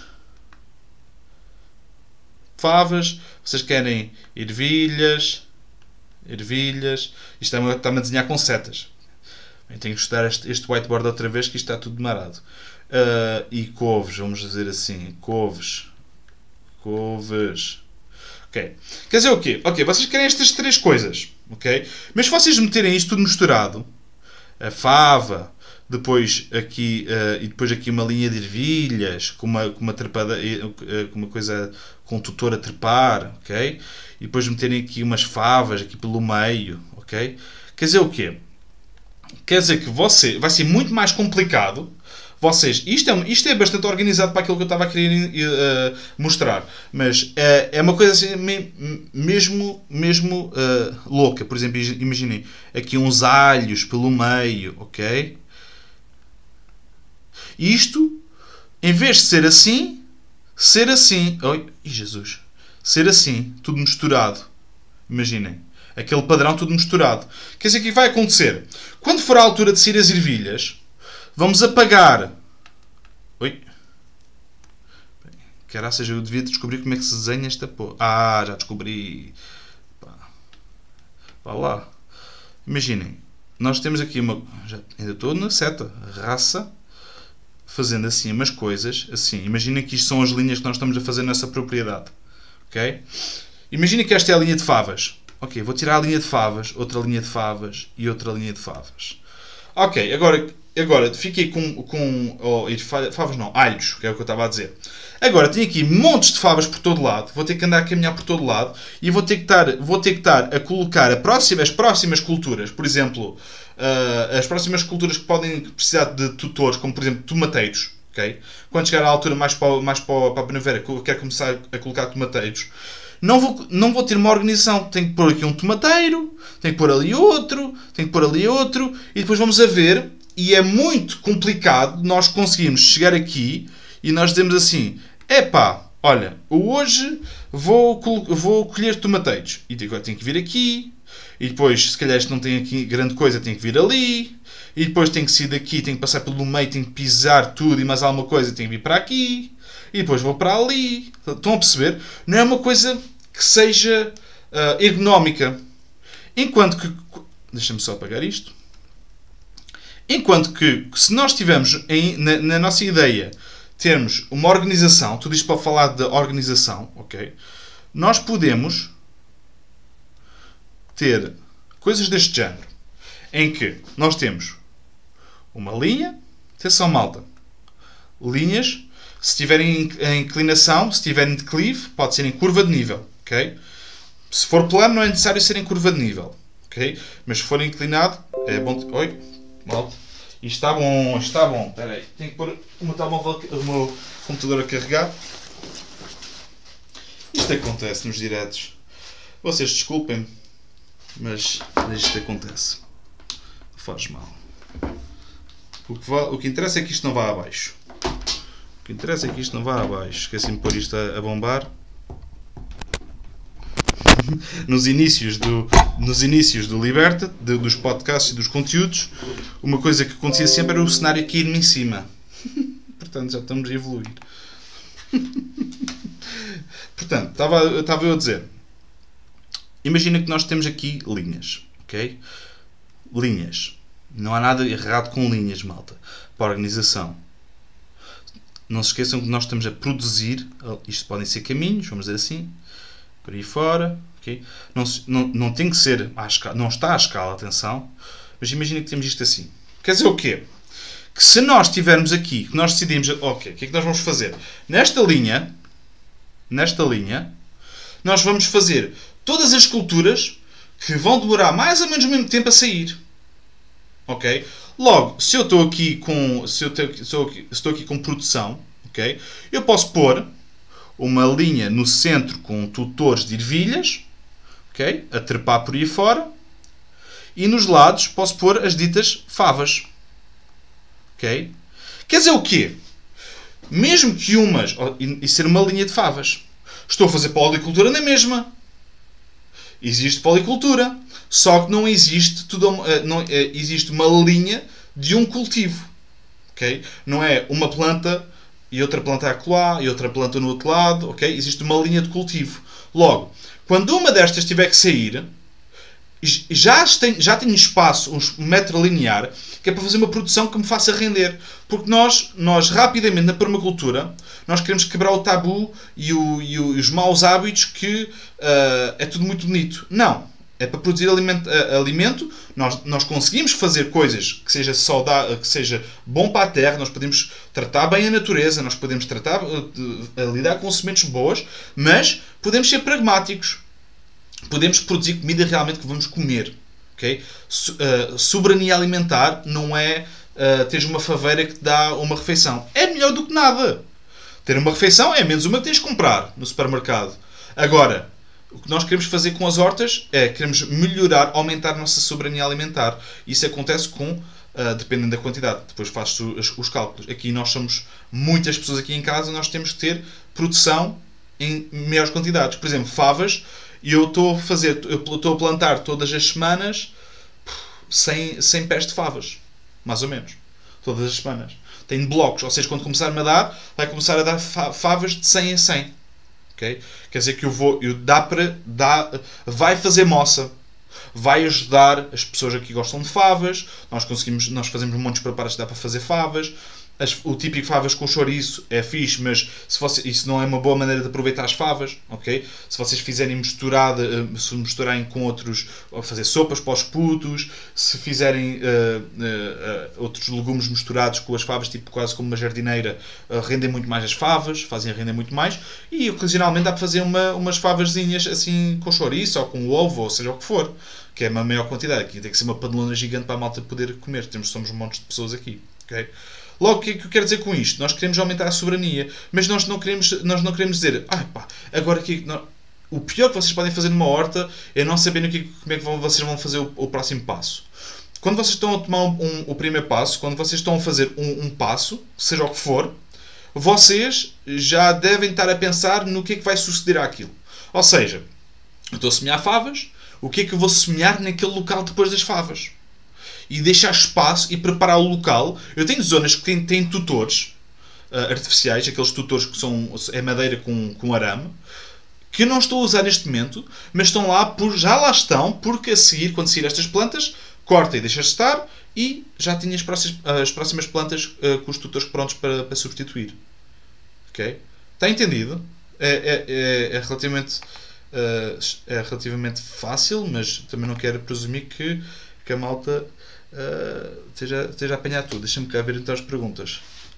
Favas. Vocês querem ervilhas. Ervilhas. Isto está-me está a desenhar com setas. Bem, tenho que estudar este, este whiteboard outra vez, que isto está tudo marado. Uh, e couves, vamos dizer assim. Couves. Couves. Ok. Quer dizer o quê? Ok, vocês querem estas três coisas. Ok? Mas se vocês meterem isto tudo misturado, a fava, depois aqui, uh, e depois aqui uma linha de ervilhas, com uma, com uma trepada, uh, com uma coisa com um tutor a trepar, ok? E depois meterem aqui umas favas aqui pelo meio, ok? Quer dizer o quê? Quer dizer que você, vai ser muito mais complicado. Vocês, isto é, isto é bastante organizado para aquilo que eu estava a querer uh, mostrar, mas uh, é uma coisa assim, me, mesmo, mesmo uh, louca. Por exemplo, imaginem aqui uns alhos pelo meio, ok? Isto, em vez de ser assim, ser assim, oi, Jesus, ser assim, tudo misturado. Imaginem, aquele padrão tudo misturado. Quer dizer, o que vai acontecer? Quando for a altura de sair as ervilhas, vamos apagar. Oi. Caraças, eu devia descobrir como é que se desenha esta porra. Ah, já descobri. Pá. Vá lá. Imaginem. Nós temos aqui uma... Já, ainda estou na seta. Raça. Fazendo assim umas coisas. Assim. Imaginem que isto são as linhas que nós estamos a fazer nessa propriedade. Ok? Imaginem que esta é a linha de favas. Ok, vou tirar a linha de favas. Outra linha de favas. E outra linha de favas. Ok, agora... Agora, fiquei com... com oh, favas não, alhos, que é o que eu estava a dizer. Agora, tenho aqui montes de favas por todo lado. Vou ter que andar a caminhar por todo lado. E vou ter que estar, vou ter que estar a colocar a próxima, as próximas culturas. Por exemplo, uh, as próximas culturas que podem precisar de tutores, como por exemplo tomateiros. Okay? Quando chegar à altura mais para, mais para, para a primavera, que eu quero começar a colocar tomateiros. Não vou, não vou ter uma organização. Tenho que pôr aqui um tomateiro. Tenho que pôr ali outro. Tenho que pôr ali outro. E depois vamos a ver... E é muito complicado nós conseguirmos chegar aqui e nós dizemos assim: epá, olha, hoje vou, vou colher tomateiros. E agora tenho que vir aqui. E depois, se calhar isto não tem aqui grande coisa, tenho que vir ali. E depois tenho que sair daqui, tenho que passar pelo meio, tenho que pisar tudo e mais alguma coisa, tenho que vir para aqui. E depois vou para ali. Estão a perceber? Não é uma coisa que seja uh, ergonómica. Enquanto que... Deixa-me só apagar isto. Enquanto que, se nós tivermos em, na, na nossa ideia, termos uma organização, tudo isto para falar de organização, ok? Nós podemos ter coisas deste género, em que nós temos uma linha, atenção malta, linhas, se tiverem em inclinação, se tiverem em declive, pode ser em curva de nível, ok? Se for plano, não é necessário ser em curva de nível, ok? Mas se for inclinado, é bom... Oi? Malta. Isto está bom, isto está bom. Espera aí. Tenho que pôr o meu, o meu computador a carregar. Isto acontece nos diretos. Vocês desculpem-me, mas isto acontece. Não faz mal. O que, vai, o que interessa é que isto não vá abaixo. O que interessa é que isto não vá abaixo. Esqueci-me de pôr isto a, a bombar. Nos inícios do, nos inícios do Liberta, de, dos podcasts e dos conteúdos, uma coisa que acontecia sempre era o cenário cair-me em cima. Portanto, já estamos a evoluir. Portanto, estava, estava eu a dizer. Imagina que nós temos aqui linhas. Ok? Linhas. Não há nada errado com linhas, malta. Para a organização. não se esqueçam que nós estamos a produzir, isto podem ser caminhos, vamos dizer assim, por aí fora, okay? não, não, não tem que ser à escala, não está à escala, atenção, mas imagina que temos isto assim. Quer dizer o quê? Que se nós estivermos aqui, que nós decidimos, ok, o que é que nós vamos fazer? Nesta linha, nesta linha, nós vamos fazer todas as esculturas que vão demorar mais ou menos o mesmo tempo a sair. Ok? Logo, se eu estou aqui com, se eu tenho, se eu estou aqui com produção, ok? Eu posso pôr uma linha no centro com tutores de ervilhas, ok? A trepar por aí fora, e nos lados posso pôr as ditas favas, ok? Quer dizer o quê? Mesmo que umas, e ser uma linha de favas, estou a fazer policultura na mesma. Existe policultura, só que não existe, tudo, não, existe uma linha de um cultivo. Okay? Não é uma planta e outra planta acolá e outra planta no outro lado. Okay? Existe uma linha de cultivo. Logo, quando uma destas tiver que sair, já tenho, já tenho espaço, um metro linear, que é para fazer uma produção que me faça render. Porque nós, nós rapidamente, na permacultura, nós queremos quebrar o tabu e, o, e, o, e os maus hábitos que uh, é tudo muito bonito. Não. É para produzir alimento. Uh, alimento nós, nós conseguimos fazer coisas que seja, saudável, que seja bom para a terra, nós podemos tratar bem a natureza, nós podemos tratar, uh, uh, lidar com sementes boas, mas podemos ser pragmáticos. Podemos produzir comida realmente que vamos comer. Okay? So, uh, soberania alimentar não é uh, teres uma faveira que te dá uma refeição. É melhor do que nada. Ter uma refeição é menos uma que tens de comprar no supermercado. Agora, o que nós queremos fazer com as hortas é queremos melhorar, aumentar a nossa soberania alimentar. Isso acontece com, uh, dependendo da quantidade. Depois fazes os, os cálculos. Aqui nós somos muitas pessoas aqui em casa, nós temos que ter produção em maiores quantidades. Por exemplo, favas. E eu estou a fazer, eu estou a plantar todas as semanas cem, cem pés de favas. Mais ou menos. Todas as semanas. Tenho blocos. Ou seja, quando começar-me a dar, vai começar a dar favas de cem em cem. Okay? Quer dizer que eu vou, eu dá para, dá, vai fazer moça. Vai ajudar as pessoas aqui que gostam de favas. Nós conseguimos, nós fazemos muitos preparos que dá para fazer favas. As, o típico favas com chouriço é fixe, mas se você, isso não é uma boa maneira de aproveitar as favas, ok? Se vocês fizerem misturada, se misturarem com outros, fazer sopas para os putos, se fizerem uh, uh, uh, outros legumes misturados com as favas, tipo quase como uma jardineira, uh, rendem muito mais as favas, fazem render muito mais, e ocasionalmente dá para fazer uma, umas favazinhas assim com chouriço ou com ovo, ou seja o que for, que é uma maior quantidade. Aqui tem que ser uma panelona gigante para a malta poder comer. Temos, somos um monte de pessoas aqui, ok? Logo, o que é que eu quero dizer com isto? Nós queremos aumentar a soberania, mas nós não queremos, nós não queremos dizer ah, pá, agora que não... O pior que vocês podem fazer numa horta é não saberem o que, como é que vão, vocês vão fazer o, o próximo passo. Quando vocês estão a tomar um, um, o primeiro passo, quando vocês estão a fazer um, um passo, seja o que for, vocês já devem estar a pensar no que é que vai suceder àquilo. Ou seja, eu estou a semear favas, o que é que eu vou semear naquele local depois das favas? E deixar espaço e preparar o local. Eu tenho zonas que têm, têm tutores uh, artificiais, aqueles tutores que são é madeira com, com arame, que eu não estou a usar neste momento, mas estão lá, por, já lá estão, porque a seguir, quando sair estas plantas, corta e deixa estar e já tinha as próximas, as próximas plantas uh, com os tutores prontos para, para substituir. Ok? Está entendido? É, é, é, é, relativamente, uh, é relativamente fácil, mas também não quero presumir que, que a malta uh, esteja, esteja a apanhar tudo. Deixa-me cá ver então as perguntas.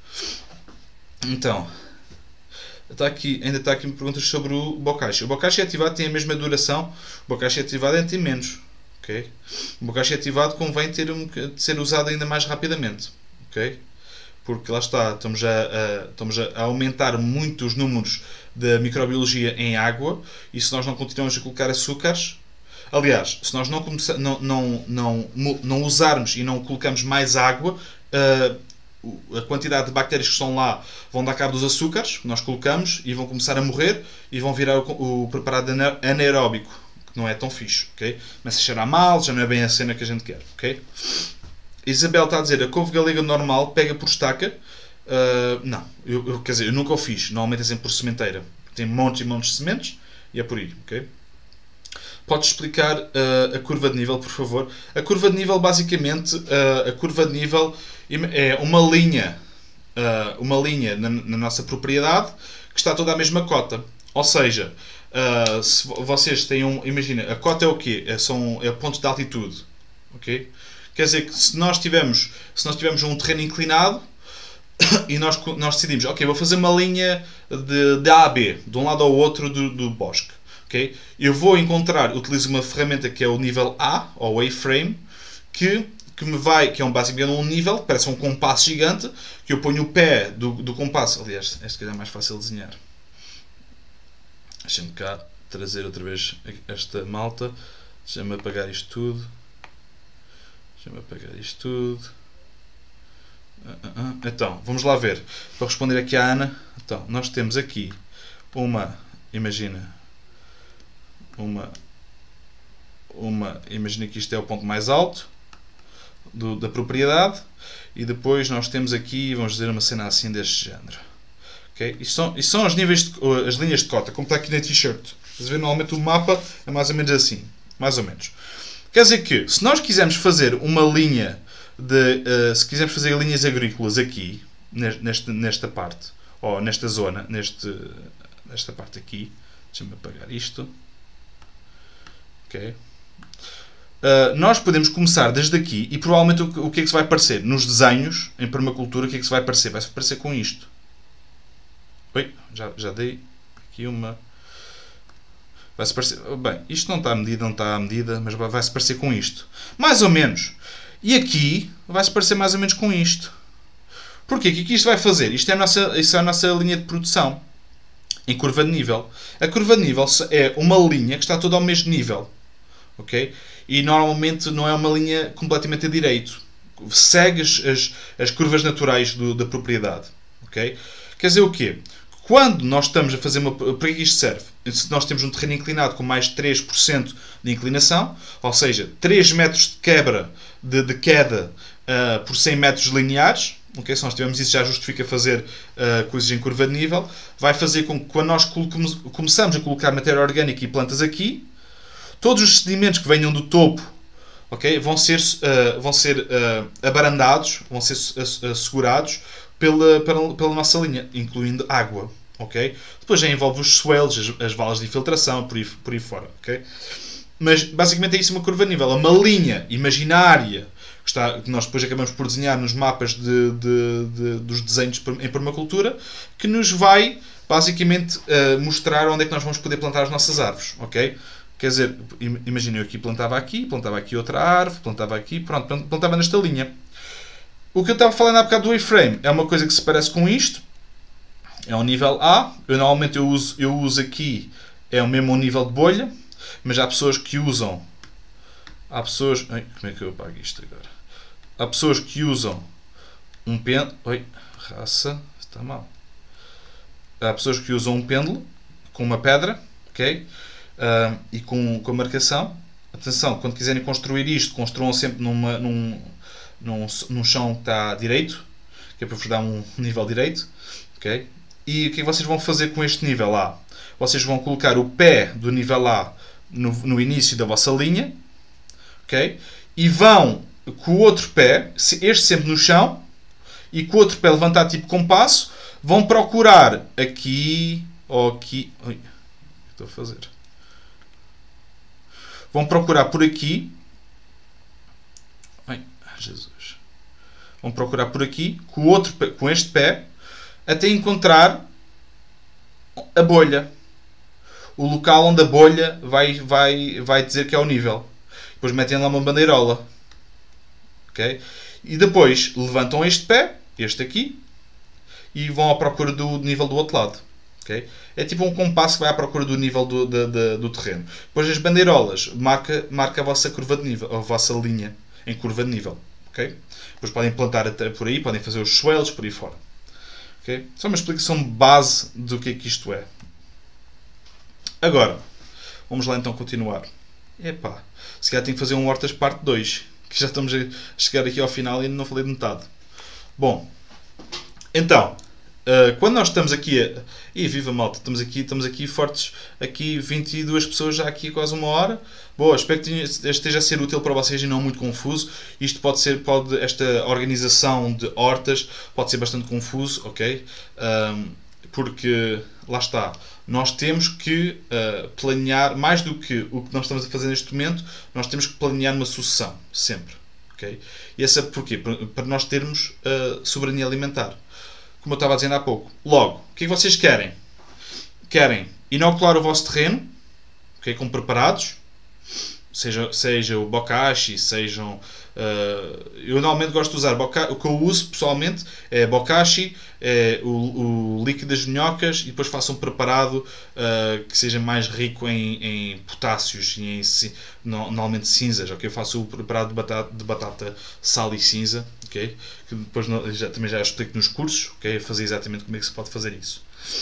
Então, está aqui, ainda está aqui perguntas sobre o bokashi. O bokashi ativado tem a mesma duração. O bokashi ativado é tem menos. Okay? O bokashi ativado convém ter um, ser usado ainda mais rapidamente. Okay? Porque lá está, estamos a, a, estamos a aumentar muito os números da microbiologia em água, e se nós não continuamos a colocar açúcares, aliás, se nós não, começar, não, não, não, não usarmos e não colocamos mais água, a, a quantidade de bactérias que estão lá vão dar cabo dos açúcares que nós colocamos e vão começar a morrer e vão virar o, o preparado anaeróbico, que não é tão fixe. Okay? Começa a cheirar mal, já não é bem a cena que a gente quer. Okay? Isabel está a dizer, a couve galega normal pega por estaca? Uh, não, eu, eu, quer dizer, eu nunca o fiz. Normalmente é sempre por sementeira. Tem montes e montes de sementes e é por aí. Okay? Podes explicar uh, a curva de nível, por favor? A curva de nível, basicamente, uh, a curva de nível é uma linha uh, uma linha na, na nossa propriedade que está toda a mesma cota. Ou seja, uh, se vocês têm um... Imagina, a cota é o quê? É, são, é pontos de altitude. Okay? Quer dizer que se nós tivermos, se nós tivermos um terreno inclinado e nós, nós decidimos, ok, vou fazer uma linha de, de A a B, de um lado ao outro do, do bosque. Okay? Eu vou encontrar, utilizo uma ferramenta que é o nível A, ou A-frame, que, que me vai, que é um, basicamente um nível, parece um compasso gigante, que eu ponho o pé do, do compasso. Aliás, este é mais fácil de desenhar. Deixa-me cá trazer outra vez esta malta. Deixa-me apagar isto tudo. Deixa-me apagar isto tudo. Então, vamos lá ver. Para responder aqui à Ana, então, nós temos aqui uma, imagina, uma, uma, imagina que isto é o ponto mais alto do, da propriedade, e depois nós temos aqui, vamos dizer, uma cena assim deste género. Okay? Isto são, isto são as, níveis de, as linhas de cota, como está aqui na t-shirt. Vocês veem, normalmente o mapa é mais ou menos assim. Mais ou menos. Quer dizer que, se nós quisermos fazer uma linha de... Uh, se quisermos fazer linhas agrícolas aqui, neste, nesta parte, ou nesta zona, neste, nesta parte aqui, deixa-me apagar isto. Ok. Uh, nós podemos começar desde aqui, e provavelmente o que, o que é que se vai aparecer? Nos desenhos, em permacultura, o que é que se vai aparecer? Vai-se aparecer com isto. Oi, já, já dei aqui uma... Vai-se parecer... Bem, isto não está à medida, não está à medida, mas vai-se parecer com isto. Mais ou menos. E aqui vai-se parecer mais ou menos com isto. Porquê? O que é que isto vai fazer? Isto é a nossa, isto é a nossa linha de produção. Em curva de nível. A curva de nível é uma linha que está toda ao mesmo nível. Ok? E normalmente não é uma linha completamente a direito. Segue as, as, as curvas naturais do, da propriedade. Ok? Quer dizer o quê? Quando nós estamos a fazer uma... Para que isto serve? Se nós temos um terreno inclinado com mais de três por cento de inclinação, ou seja, três metros de quebra, de, de queda uh, por cem metros lineares, okay? Se nós tivermos isso, já justifica fazer uh, coisas em curva de nível, vai fazer com que quando nós colocamos, começamos a colocar matéria orgânica e plantas aqui, todos os sedimentos que venham do topo, okay, vão ser, uh, vão ser uh, abarandados, vão ser assegurados Pela, pela, pela nossa linha, incluindo água, ok? Depois já envolve os swells, as, as valas de infiltração, por aí, por aí fora, ok? Mas basicamente é isso, uma curva de nível, é uma linha imaginária que, está, que nós depois acabamos por desenhar nos mapas de, de, de, dos desenhos em permacultura, que nos vai basicamente uh, mostrar onde é que nós vamos poder plantar as nossas árvores, ok? Quer dizer, imagina eu aqui plantava aqui, plantava aqui outra árvore, plantava aqui, pronto, plantava nesta linha. O que eu estava falando há bocado do A-frame é uma coisa que se parece com isto. É um nível A. Eu normalmente eu uso, eu uso aqui, é o mesmo nível de bolha, mas há pessoas que usam... Há pessoas... Ai, como é que eu apago isto agora? Há pessoas que usam um pêndulo... Oi, raça, está mal. Há pessoas que usam um pêndulo com uma pedra, ok? Uh, e com, com a marcação. Atenção, quando quiserem construir isto, construam sempre numa... num, Num, num chão que está direito, que é para vos dar um nível direito, okay? E o que é que vocês vão fazer com este nível A? Vocês vão colocar o pé do nível A no, no início da vossa linha, okay? E vão com o outro pé, este sempre no chão, e com o outro pé levantado tipo compasso, vão procurar aqui ou aqui. Ui, o que estou a fazer? Vão procurar por aqui. Jesus. Vão procurar por aqui, com, o outro, com este pé, até encontrar a bolha. O local onde a bolha vai, vai, vai dizer que é o nível. Depois metem lá uma bandeirola. Okay? E depois levantam este pé, este aqui, e vão à procura do nível do outro lado. Okay? É tipo um compasso que vai à procura do nível do, do, do, do terreno. Depois as bandeirolas marca, marca a vossa curva de nível, a vossa linha em curva de nível. Okay? Depois podem plantar até por aí, podem fazer os swells por aí fora. Okay? Só uma explicação base do que é que isto é. Agora, vamos lá então continuar. Epá, se calhar tenho que fazer um Hortas parte dois, que já estamos a chegar aqui ao final e ainda não falei de metade. Bom, então, Uh, quando nós estamos aqui a... Ih, viva malta, estamos aqui, estamos aqui fortes, aqui vinte e duas pessoas já aqui quase uma hora. Boa, espero que esteja a ser útil para vocês e não muito confuso. Isto pode ser, pode, esta organização de hortas pode ser bastante confuso, ok? Um, porque, lá está, nós temos que uh, planear, mais do que o que nós estamos a fazer neste momento, nós temos que planear uma sucessão, sempre, ok? E essa porquê? Para, para nós termos uh, soberania alimentar. Como eu estava a dizer há pouco. Logo, o que é que vocês querem? Querem inocular o vosso terreno, okay, com preparados, seja, seja o bokashi, sejam... Uh, eu normalmente gosto de usar bokashi, o que eu uso pessoalmente é bokashi, é o, o líquido das minhocas, e depois faço um preparado uh, que seja mais rico em, em potássios e em normalmente cinzas. Okay? Eu faço o preparado de batata, de batata sal e cinza, okay? Que depois já, também já explico nos cursos, okay? Fazer exatamente como é que se pode fazer isso.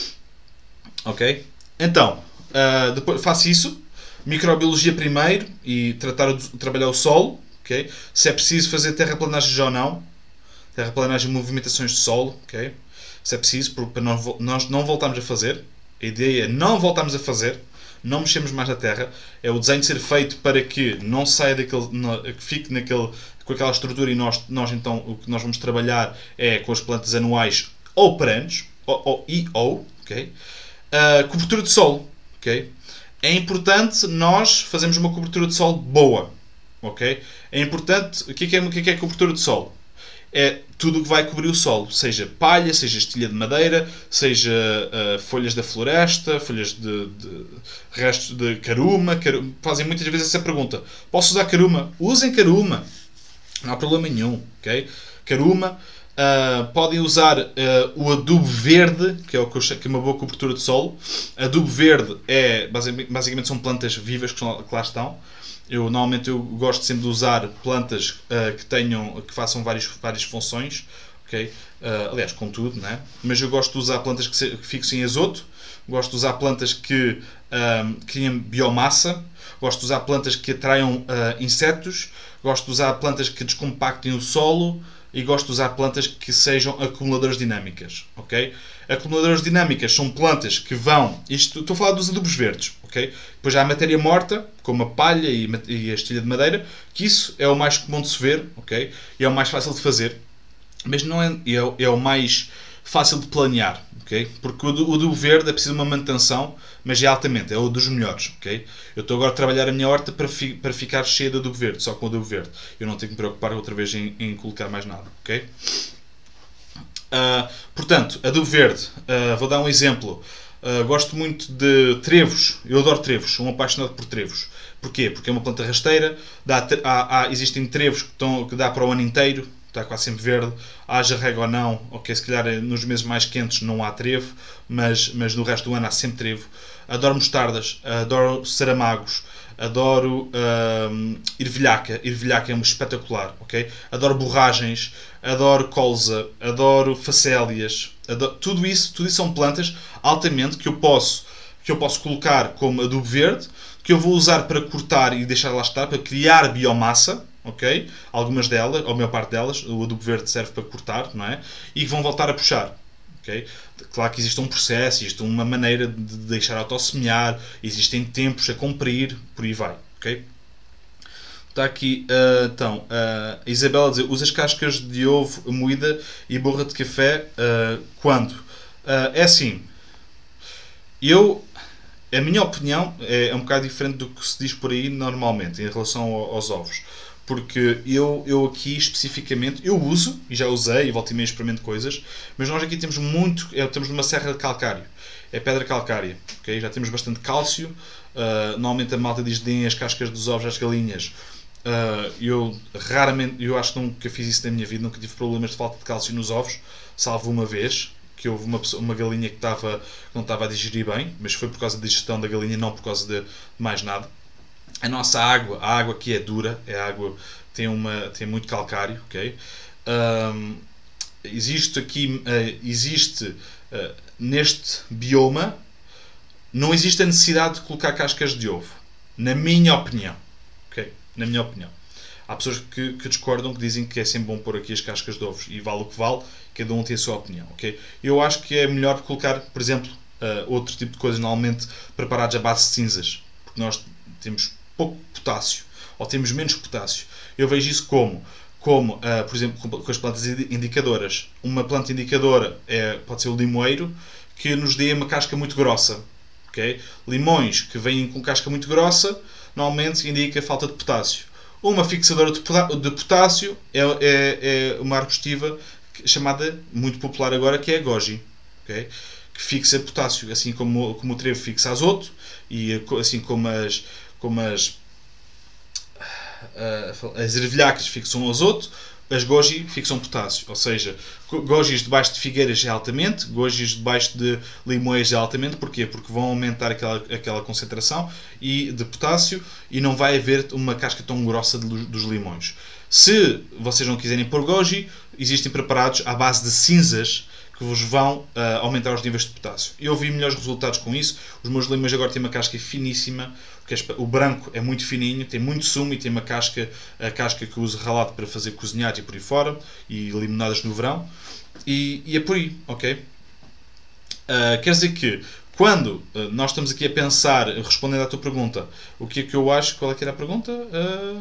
Ok? Então, uh, depois faço isso, microbiologia primeiro e tratar de trabalhar o solo. Okay? Se é preciso fazer terraplanagem ou não, terraplanagem e movimentações de solo, okay? Se é preciso, para nós, nós não voltarmos a fazer, a ideia é não voltarmos a fazer, não mexemos mais na terra, é o desenho ser feito para que não saia daquele, que fique naquele, com aquela estrutura, e nós, nós então o que nós vamos trabalhar é com as plantas anuais ou perenes, ou, ou, e ou, okay? Uh, cobertura de solo, okay? É importante nós fazermos uma cobertura de solo boa. Okay? É importante. O que é, que é, o que é, que é cobertura de solo? É tudo o que vai cobrir o solo, seja palha, seja estilha de madeira, seja uh, folhas da floresta, folhas de, de restos de caruma, caruma. Fazem muitas vezes essa pergunta: posso usar caruma? Usem caruma, não há problema nenhum. Okay? Caruma. Uh, podem usar uh, o adubo verde, que é, o que, eu chamo, que é uma boa cobertura de solo. Adubo verde é basicamente, basicamente são plantas vivas que, são, que lá estão. Eu normalmente eu gosto sempre de usar plantas uh, que tenham, que façam várias, várias funções, okay? Uh, aliás, com tudo, né? Mas eu gosto de usar plantas que, se, que fixem azoto, gosto de usar plantas que um, criem biomassa, gosto de usar plantas que atraiam uh, insetos, gosto de usar plantas que descompactem o solo e gosto de usar plantas que sejam acumuladoras dinâmicas, ok? Acumuladoras dinâmicas são plantas que vão... Isto, estou a falar dos adubos verdes, ok? Depois há a matéria morta, como a palha e, e a estilha de madeira, que isso é o mais comum de se ver, ok? E é o mais fácil de fazer, mas não é, é, é o mais fácil de planear, ok? Porque o adubo verde é preciso uma manutenção, mas é altamente, é o dos melhores, ok? Eu estou agora a trabalhar a minha horta para, fi, para ficar cheia de adubo verde, só com adubo verde. Eu não tenho que me preocupar outra vez em, em colocar mais nada, ok? Uh, portanto, adubo verde, uh, vou dar um exemplo. Uh, gosto muito de trevos, eu adoro trevos, sou um apaixonado por trevos. Porquê? Porque é uma planta rasteira, dá, há, há, existem trevos que, estão, que dá para o ano inteiro, está quase sempre verde, haja rega ou não, ok, se calhar nos meses mais quentes não há trevo, mas, mas no resto do ano há sempre trevo. Adoro mostardas, adoro saramagos, adoro hum, ervilhaca, ervilhaca é um espetacular, ok? Adoro borragens, adoro colza, adoro facélias, adoro, tudo isso, tudo isso são plantas altamente que eu posso, que eu posso colocar como adubo verde, que eu vou usar para cortar e deixar lá estar, para criar biomassa, ok? Algumas delas, ou a maior parte delas, o adubo verde serve para cortar, não é? E vão voltar a puxar. Okay? Claro que existe um processo, existe uma maneira de deixar autossemear, existem tempos a cumprir, por aí vai. Okay? Está aqui, uh, então, uh, a Isabela diz: usa as cascas de ovo moída e borra de café uh, quando? Uh, é assim, eu, a minha opinião é, é um bocado diferente do que se diz por aí normalmente em relação ao, aos ovos. Porque eu, eu aqui especificamente, eu uso, e já usei, e volto e meia experimento coisas, mas nós aqui temos muito, é, temos uma serra de calcário, é pedra calcária, okay? Já temos bastante cálcio, uh, normalmente a malta diz que deem as cascas dos ovos às galinhas, uh, eu raramente, eu acho que nunca fiz isso na minha vida, nunca tive problemas de falta de cálcio nos ovos, salvo uma vez, que houve uma, pessoa, uma galinha que, estava, que não estava a digerir bem, mas foi por causa da digestão da galinha, não por causa de mais nada. A nossa água, a água aqui é dura, é água, tem, uma, tem muito calcário, ok? Um, existe aqui, uh, existe uh, neste bioma, não existe a necessidade de colocar cascas de ovo, na minha opinião, ok? Na minha opinião. Há pessoas que, que discordam, que dizem que é sempre bom pôr aqui as cascas de ovos e vale o que vale, cada um tem a sua opinião, ok? Eu acho que é melhor colocar, por exemplo, uh, outro tipo de coisas normalmente preparados à base de cinzas, porque nós temos pouco potássio, ou temos menos potássio. Eu vejo isso como, como uh, por exemplo, com as plantas indicadoras. Uma planta indicadora é, pode ser o limoeiro, que nos dê uma casca muito grossa. Okay? Limões que vêm com casca muito grossa, normalmente indica falta de potássio. Uma fixadora de potássio é, é, é uma arbustiva chamada, muito popular agora, que é a goji. Okay? Que fixa potássio, assim como, como o trevo fixa azoto, e assim como as, como as, as ervilhacas fixam azoto, as goji fixam potássio. Ou seja, gojis debaixo de figueiras é altamente, gojis debaixo de limoeiros é altamente. Porquê? Porque vão aumentar aquela, aquela concentração e, de potássio, e não vai haver uma casca tão grossa de, dos limões. Se vocês não quiserem pôr goji, existem preparados à base de cinzas que vos vão uh, aumentar os níveis de potássio. Eu vi melhores resultados com isso. Os meus limões agora têm uma casca finíssima, porque o branco é muito fininho, tem muito sumo e tem uma casca, a casca que uso ralado para fazer cozinhar e por aí fora, e limonadas no verão, e, e é por aí, ok? Uh, quer dizer que, quando uh, nós estamos aqui a pensar, respondendo à tua pergunta, o que é que eu acho, qual é que era a pergunta? Uh,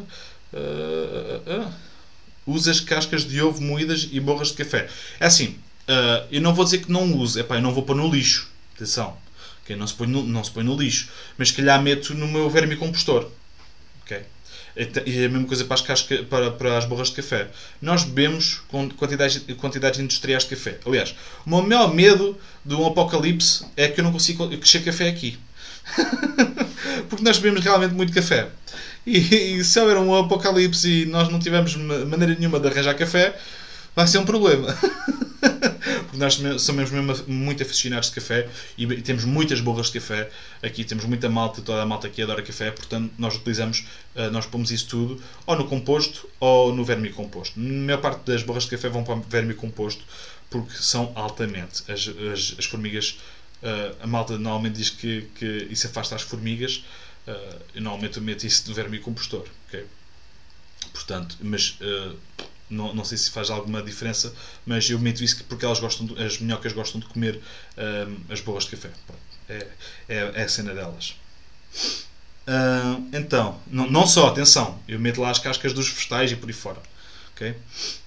uh, uh, uh, usas cascas de ovo moídas e borras de café. É assim, uh, eu não vou dizer que não uso, epá, eu não vou pôr no lixo, atenção. Okay, não, se põe no, não se põe no lixo, mas se calhar meto no meu vermicompostor. Okay? E é a mesma coisa para as, casca, para, para as borras de café. Nós bebemos com quantidades, quantidades industriais de café. Aliás, o meu maior medo de um apocalipse é que eu não consigo crescer café aqui. Porque nós bebemos realmente muito café. E, e se houver um apocalipse e nós não tivermos maneira nenhuma de arranjar café, vai ser um problema. Porque nós somos mesmo muito aficionados de café e temos muitas borras de café. Aqui temos muita malta, toda a malta aqui adora café, portanto nós utilizamos, nós pomos isso tudo ou no composto ou no vermicomposto. A maior parte das borras de café vão para o vermicomposto porque são altamente. As, as, as formigas, a malta normalmente diz que, que isso afasta as formigas, eu normalmente meto isso no vermicompostor. Okay? Portanto, mas... Não, não sei se faz alguma diferença, mas eu meto isso porque elas gostam de, as minhocas gostam de comer um, as borras de café. É, é, é a cena delas. Uh, então, não, não só, atenção, eu meto lá as cascas dos vegetais e por aí fora. Okay?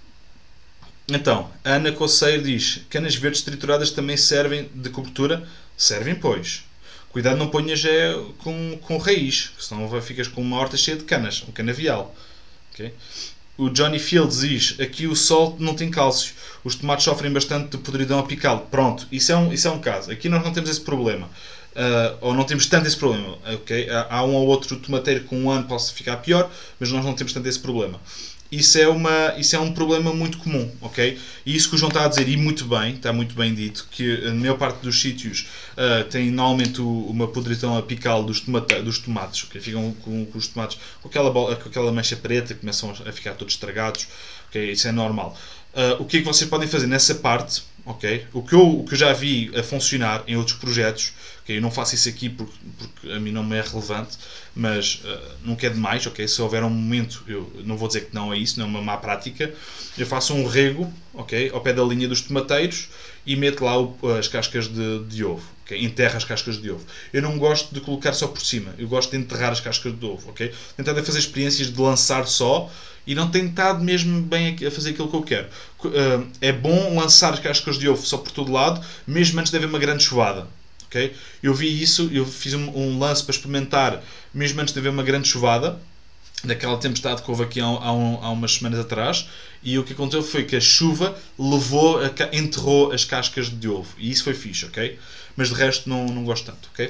Então, a Ana Coceiro diz: canas verdes trituradas também servem de cobertura? Servem, pois. Cuidado, não ponhas é com, com raiz, senão ficas com uma horta cheia de canas, um canavial. Okay? O Johnny Fields diz: aqui o sol não tem cálcio, os tomates sofrem bastante de podridão apical. Pronto, isso é um, isso é um caso. Aqui nós não temos esse problema. Uh, ou não temos tanto esse problema. Okay? Há um ou outro tomateiro com um ano possa ficar pior, mas nós não temos tanto esse problema. Isso é, uma, isso é um problema muito comum, ok? E isso que o João está a dizer, e muito bem, está muito bem dito, que a maior parte dos sítios uh, tem normalmente o, uma podridão apical dos, tomate, dos tomates, okay? Ficam com, com os tomates com aquela, bola, com aquela mancha preta, começam a ficar todos estragados, ok? Isso é normal. Uh, o que é que vocês podem fazer nessa parte, ok? O que eu, o que eu já vi a funcionar em outros projetos, okay? Eu não faço isso aqui porque, porque a mim não me é relevante, mas uh, nunca é demais, ok? Se houver um momento, eu não vou dizer que não é isso, não é uma má prática, eu faço um rego, ok? Ao pé da linha dos tomateiros e meto lá o, as cascas de, de ovo, ok? Enterro as cascas de ovo. Eu não gosto de colocar só por cima, eu gosto de enterrar as cascas de ovo, ok? Tentar fazer experiências de lançar só e não tenho estado mesmo bem a fazer aquilo que eu quero. Uh, é bom lançar as cascas de ovo só por todo lado, mesmo antes de haver uma grande chuvada. Okay? Eu vi isso, eu fiz um, um lance para experimentar, mesmo antes de haver uma grande chuvada, daquela tempestade que houve aqui há, há, um, há umas semanas atrás, e o que aconteceu foi que a chuva levou, a, enterrou as cascas de ovo, e isso foi fixe, ok? Mas de resto não, não gosto tanto, ok?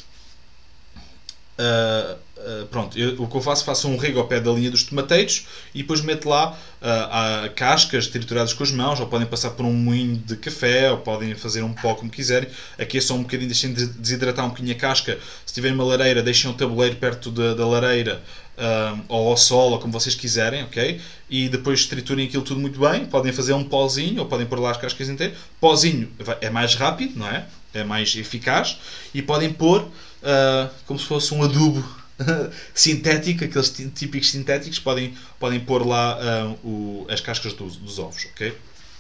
Uh, uh, pronto, eu, o que eu faço, faço um rego ao pé da linha dos tomateiros e depois meto lá uh, uh, cascas trituradas com as mãos, ou podem passar por um moinho de café, ou podem fazer um pó como quiserem. Aqui é só um bocadinho, deixem de desidratar um bocadinho a casca. Se tiverem uma lareira, deixem o tabuleiro perto da, da lareira, uh, ou ao sol, ou como vocês quiserem, ok? E depois triturem aquilo tudo muito bem. Podem fazer um pozinho, ou podem pôr lá as cascas inteiras. Pozinho é mais rápido, não é? É mais eficaz. E podem pôr Uh, como se fosse um adubo sintético, aqueles típicos sintéticos, podem, podem pôr lá uh, o, as cascas dos, dos ovos, ok?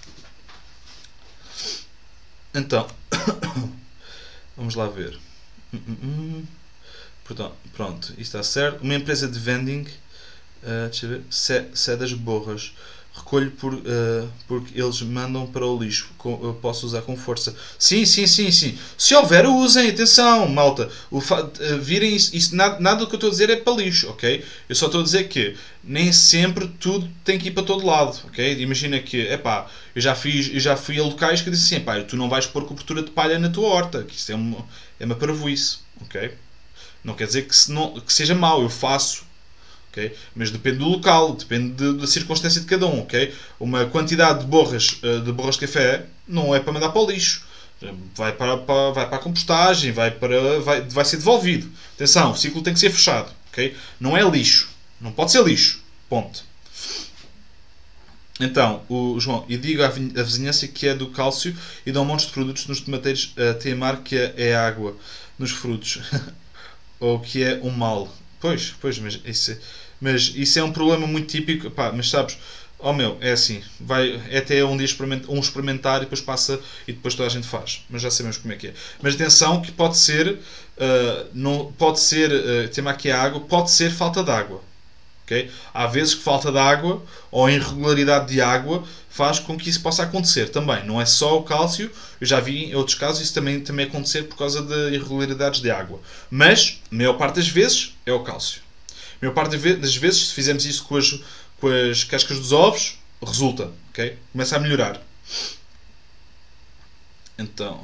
Então, vamos lá ver. Hum, hum, hum. Pronto, pronto, isto está certo. Uma empresa de vending, uh, deixa eu ver, cede as borras. Recolho por, uh, porque eles mandam para o lixo. Com, eu posso usar com força. Sim, sim, sim, sim. Se houver, usem. Atenção, malta. O fa uh, virem isso. isso nada, nada do que eu estou a dizer é para lixo, ok? Eu só estou a dizer que nem sempre tudo tem que ir para todo lado, ok? Imagina que, epá, eu já, fiz, eu já fui a locais que disse assim, epá, tu não vais pôr cobertura de palha na tua horta. Que isso é uma, é uma parvoíce, ok? Não quer dizer que, se não, que seja mau. Eu faço. Okay? Mas depende do local, depende de, da circunstância de cada um. Okay? Uma quantidade de borras, de borras de café não é para mandar para o lixo. Vai para, para, vai para a compostagem, vai, para, vai, vai ser devolvido. Atenção, o ciclo tem que ser fechado. Okay? Não é lixo. Não pode ser lixo. Ponto. Então, o João, e digo à vizinhança que é do cálcio e dão montes de produtos nos tomateiros a teimar que é água nos frutos. Ou que é um mal. Pois, pois, mas isso é... Mas isso é um problema muito típico, pá, mas sabes, oh meu, é assim, vai, é até um dia experimentar, um experimentar e depois passa e depois toda a gente faz, mas já sabemos como é que é. Mas atenção que pode ser, uh, não, pode ser, uh, tema aqui a água, pode ser falta de água, ok? Há vezes que falta de água ou irregularidade de água faz com que isso possa acontecer também, não é só o cálcio, eu já vi em outros casos isso também, também acontecer por causa de irregularidades de água, mas, a maior parte das vezes, é o cálcio. A maior parte das vezes, se fizermos isso com as, com as cascas dos ovos, resulta, ok? Começa a melhorar. Então,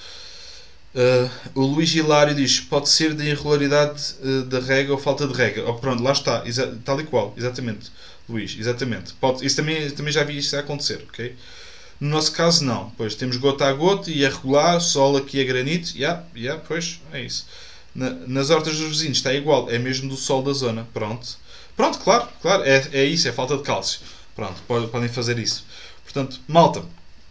uh, o Luís Hilário diz, pode ser de irregularidade uh, da rega ou falta de rega. Oh, pronto, lá está, tal e qual, exatamente, Luís, exatamente. Pode, isso também, também já vi isso a acontecer, ok? No nosso caso, não. Pois, temos gota a gota e é regular, sol aqui é granito, yeah, yeah, pois, é isso. Na, nas hortas dos vizinhos está igual, é mesmo do sol da zona. Pronto, pronto, claro, claro, é, é isso, é falta de cálcio. Pronto, podem fazer isso. Portanto, malta,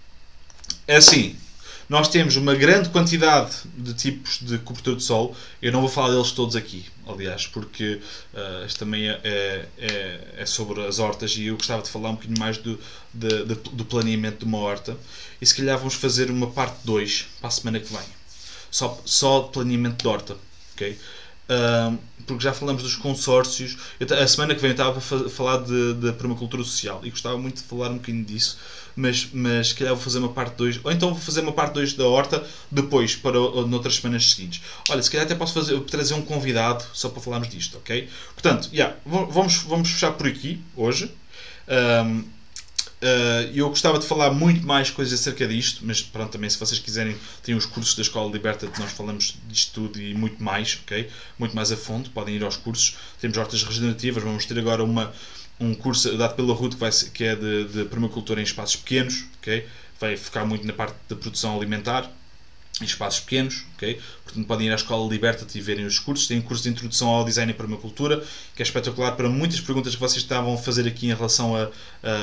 é assim, nós temos uma grande quantidade de tipos de cobertura de solo. Eu não vou falar deles todos aqui, aliás, porque uh, isto também é, é, é sobre as hortas e eu gostava de falar um bocadinho mais do, de, de, do planeamento de uma horta. E se calhar vamos fazer uma parte dois para a semana que vem. Só, só de planeamento de horta. Okay? Uh, porque já falamos dos consórcios. Eu, a semana que vem eu estava a falar de, de permacultura social e gostava muito de falar um bocadinho disso, mas, mas se calhar vou fazer uma parte dois, ou então vou fazer uma parte dois da horta depois, para noutras semanas seguintes. Olha, se calhar até posso fazer, trazer um convidado só para falarmos disto, ok? Portanto, yeah, vamos, vamos fechar por aqui hoje. Um, Uh, eu gostava de falar muito mais coisas acerca disto, mas pronto, também se vocês quiserem, tem os cursos da Escola Liberta-te, nós falamos disto tudo e muito mais, ok? Muito mais a fundo, podem ir aos cursos. Temos hortas regenerativas, vamos ter agora uma, um curso dado pela Ruth que, vai ser, que é de, de permacultura em espaços pequenos, ok? Vai focar muito na parte da produção alimentar, em espaços pequenos, ok? Portanto, podem ir à Escola Liberta-te e verem os cursos. Tem um curso de introdução ao design e permacultura, que é espetacular para muitas perguntas que vocês estavam a fazer aqui em relação a, a, a,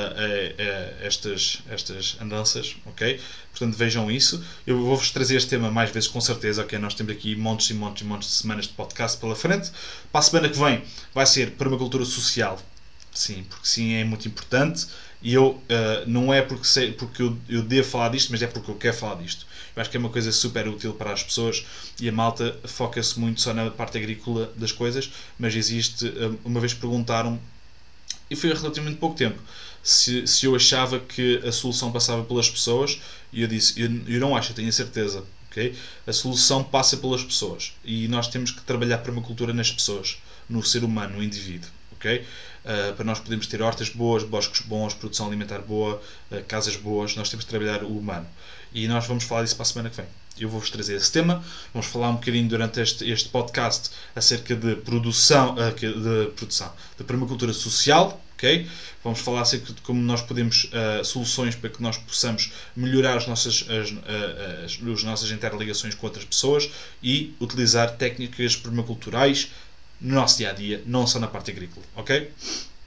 a estas, estas andanças, ok? Portanto, vejam isso. Eu vou-vos trazer este tema mais vezes, com certeza, ok? Nós temos aqui montes e montes e montes de semanas de podcast pela frente. Para a semana que vem vai ser permacultura social. Sim, porque sim, é muito importante. E eu, uh, não é porque, sei, porque eu, eu devo falar disto, mas é porque eu quero falar disto. Eu acho que é uma coisa super útil para as pessoas e a malta foca-se muito só na parte agrícola das coisas, mas existe, uh, uma vez perguntaram, e foi há relativamente pouco tempo, se, se eu achava que a solução passava pelas pessoas, e eu disse, eu, eu não acho, eu tenho a certeza. Okay? A solução passa pelas pessoas e nós temos que trabalhar permacultura nas pessoas, no ser humano, no indivíduo. Okay? Uh, para nós podermos ter hortas boas, bosques bons, produção alimentar boa, uh, casas boas, nós temos que trabalhar o humano. E nós vamos falar disso para a semana que vem. Eu vou-vos trazer esse tema, vamos falar um bocadinho durante este, este podcast acerca de produção, uh, de produção, de permacultura social, ok? Vamos falar acerca de como nós podemos, uh, soluções para que nós possamos melhorar as nossas, as, as, as nossas interligações com outras pessoas e utilizar técnicas permaculturais no nosso dia a dia, não só na parte agrícola, ok?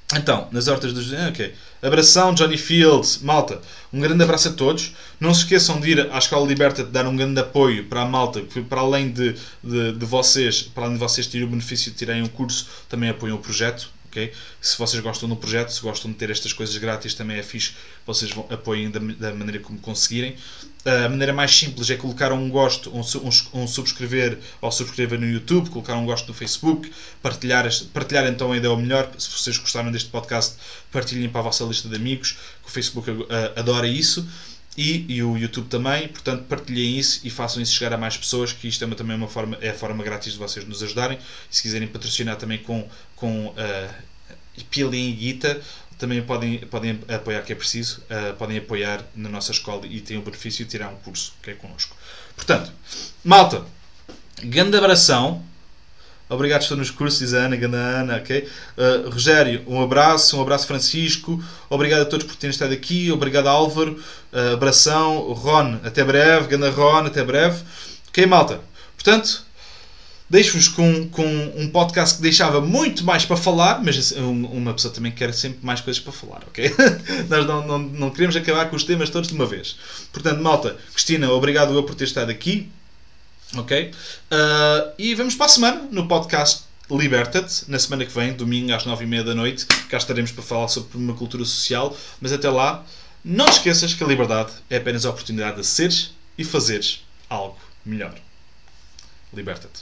Então, nas hortas dos... Ok. Abração, Johnny Fields. Malta, um grande abraço a todos. Não se esqueçam de ir à Escola Liberta-te, dar um grande apoio para a malta, que para além de, de, de vocês, para além de vocês terem o benefício de tirarem um curso, também apoiam o projeto. Okay? Se vocês gostam do projeto, se gostam de ter estas coisas grátis, também é fixe, vocês vão, apoiem da, da maneira como conseguirem. A maneira mais simples é colocar um gosto, um, um, um subscrever ou subscrever no YouTube, colocar um gosto no Facebook, partilhar, partilhar então ainda é o melhor. Se vocês gostaram deste podcast, partilhem para a vossa lista de amigos, que o Facebook uh, adora isso. E, e o YouTube também, portanto partilhem isso e façam isso chegar a mais pessoas, que isto é uma, também uma forma, é a forma grátis de vocês nos ajudarem. E se quiserem patrocinar também com, com uh, Pilim e Guita, também podem, podem apoiar, que é preciso, uh, podem apoiar na nossa escola e têm o benefício de tirar um curso que é connosco. Portanto, malta, grande abração. Obrigado por estar nos cursos, diz a Ana, ganda Ana, ok? Uh, Rogério, um abraço, um abraço Francisco, obrigado a todos por terem estado aqui, obrigado Álvaro, uh, abração, Ron, até breve, ganda Ron, até breve. Ok, malta? Portanto, deixo-vos com, com um podcast que deixava muito mais para falar, mas uma pessoa também quer sempre mais coisas para falar, ok? Nós não, não, não queremos acabar com os temas todos de uma vez. Portanto, malta, Cristina, obrigado eu por ter estado aqui. Ok? Uh, e vamos para a semana no podcast Liberta-te. Na semana que vem, domingo às nove e meia da noite, cá estaremos para falar sobre uma cultura social. Mas até lá, não te esqueças que a liberdade é apenas a oportunidade de seres e fazeres algo melhor. Liberta-te.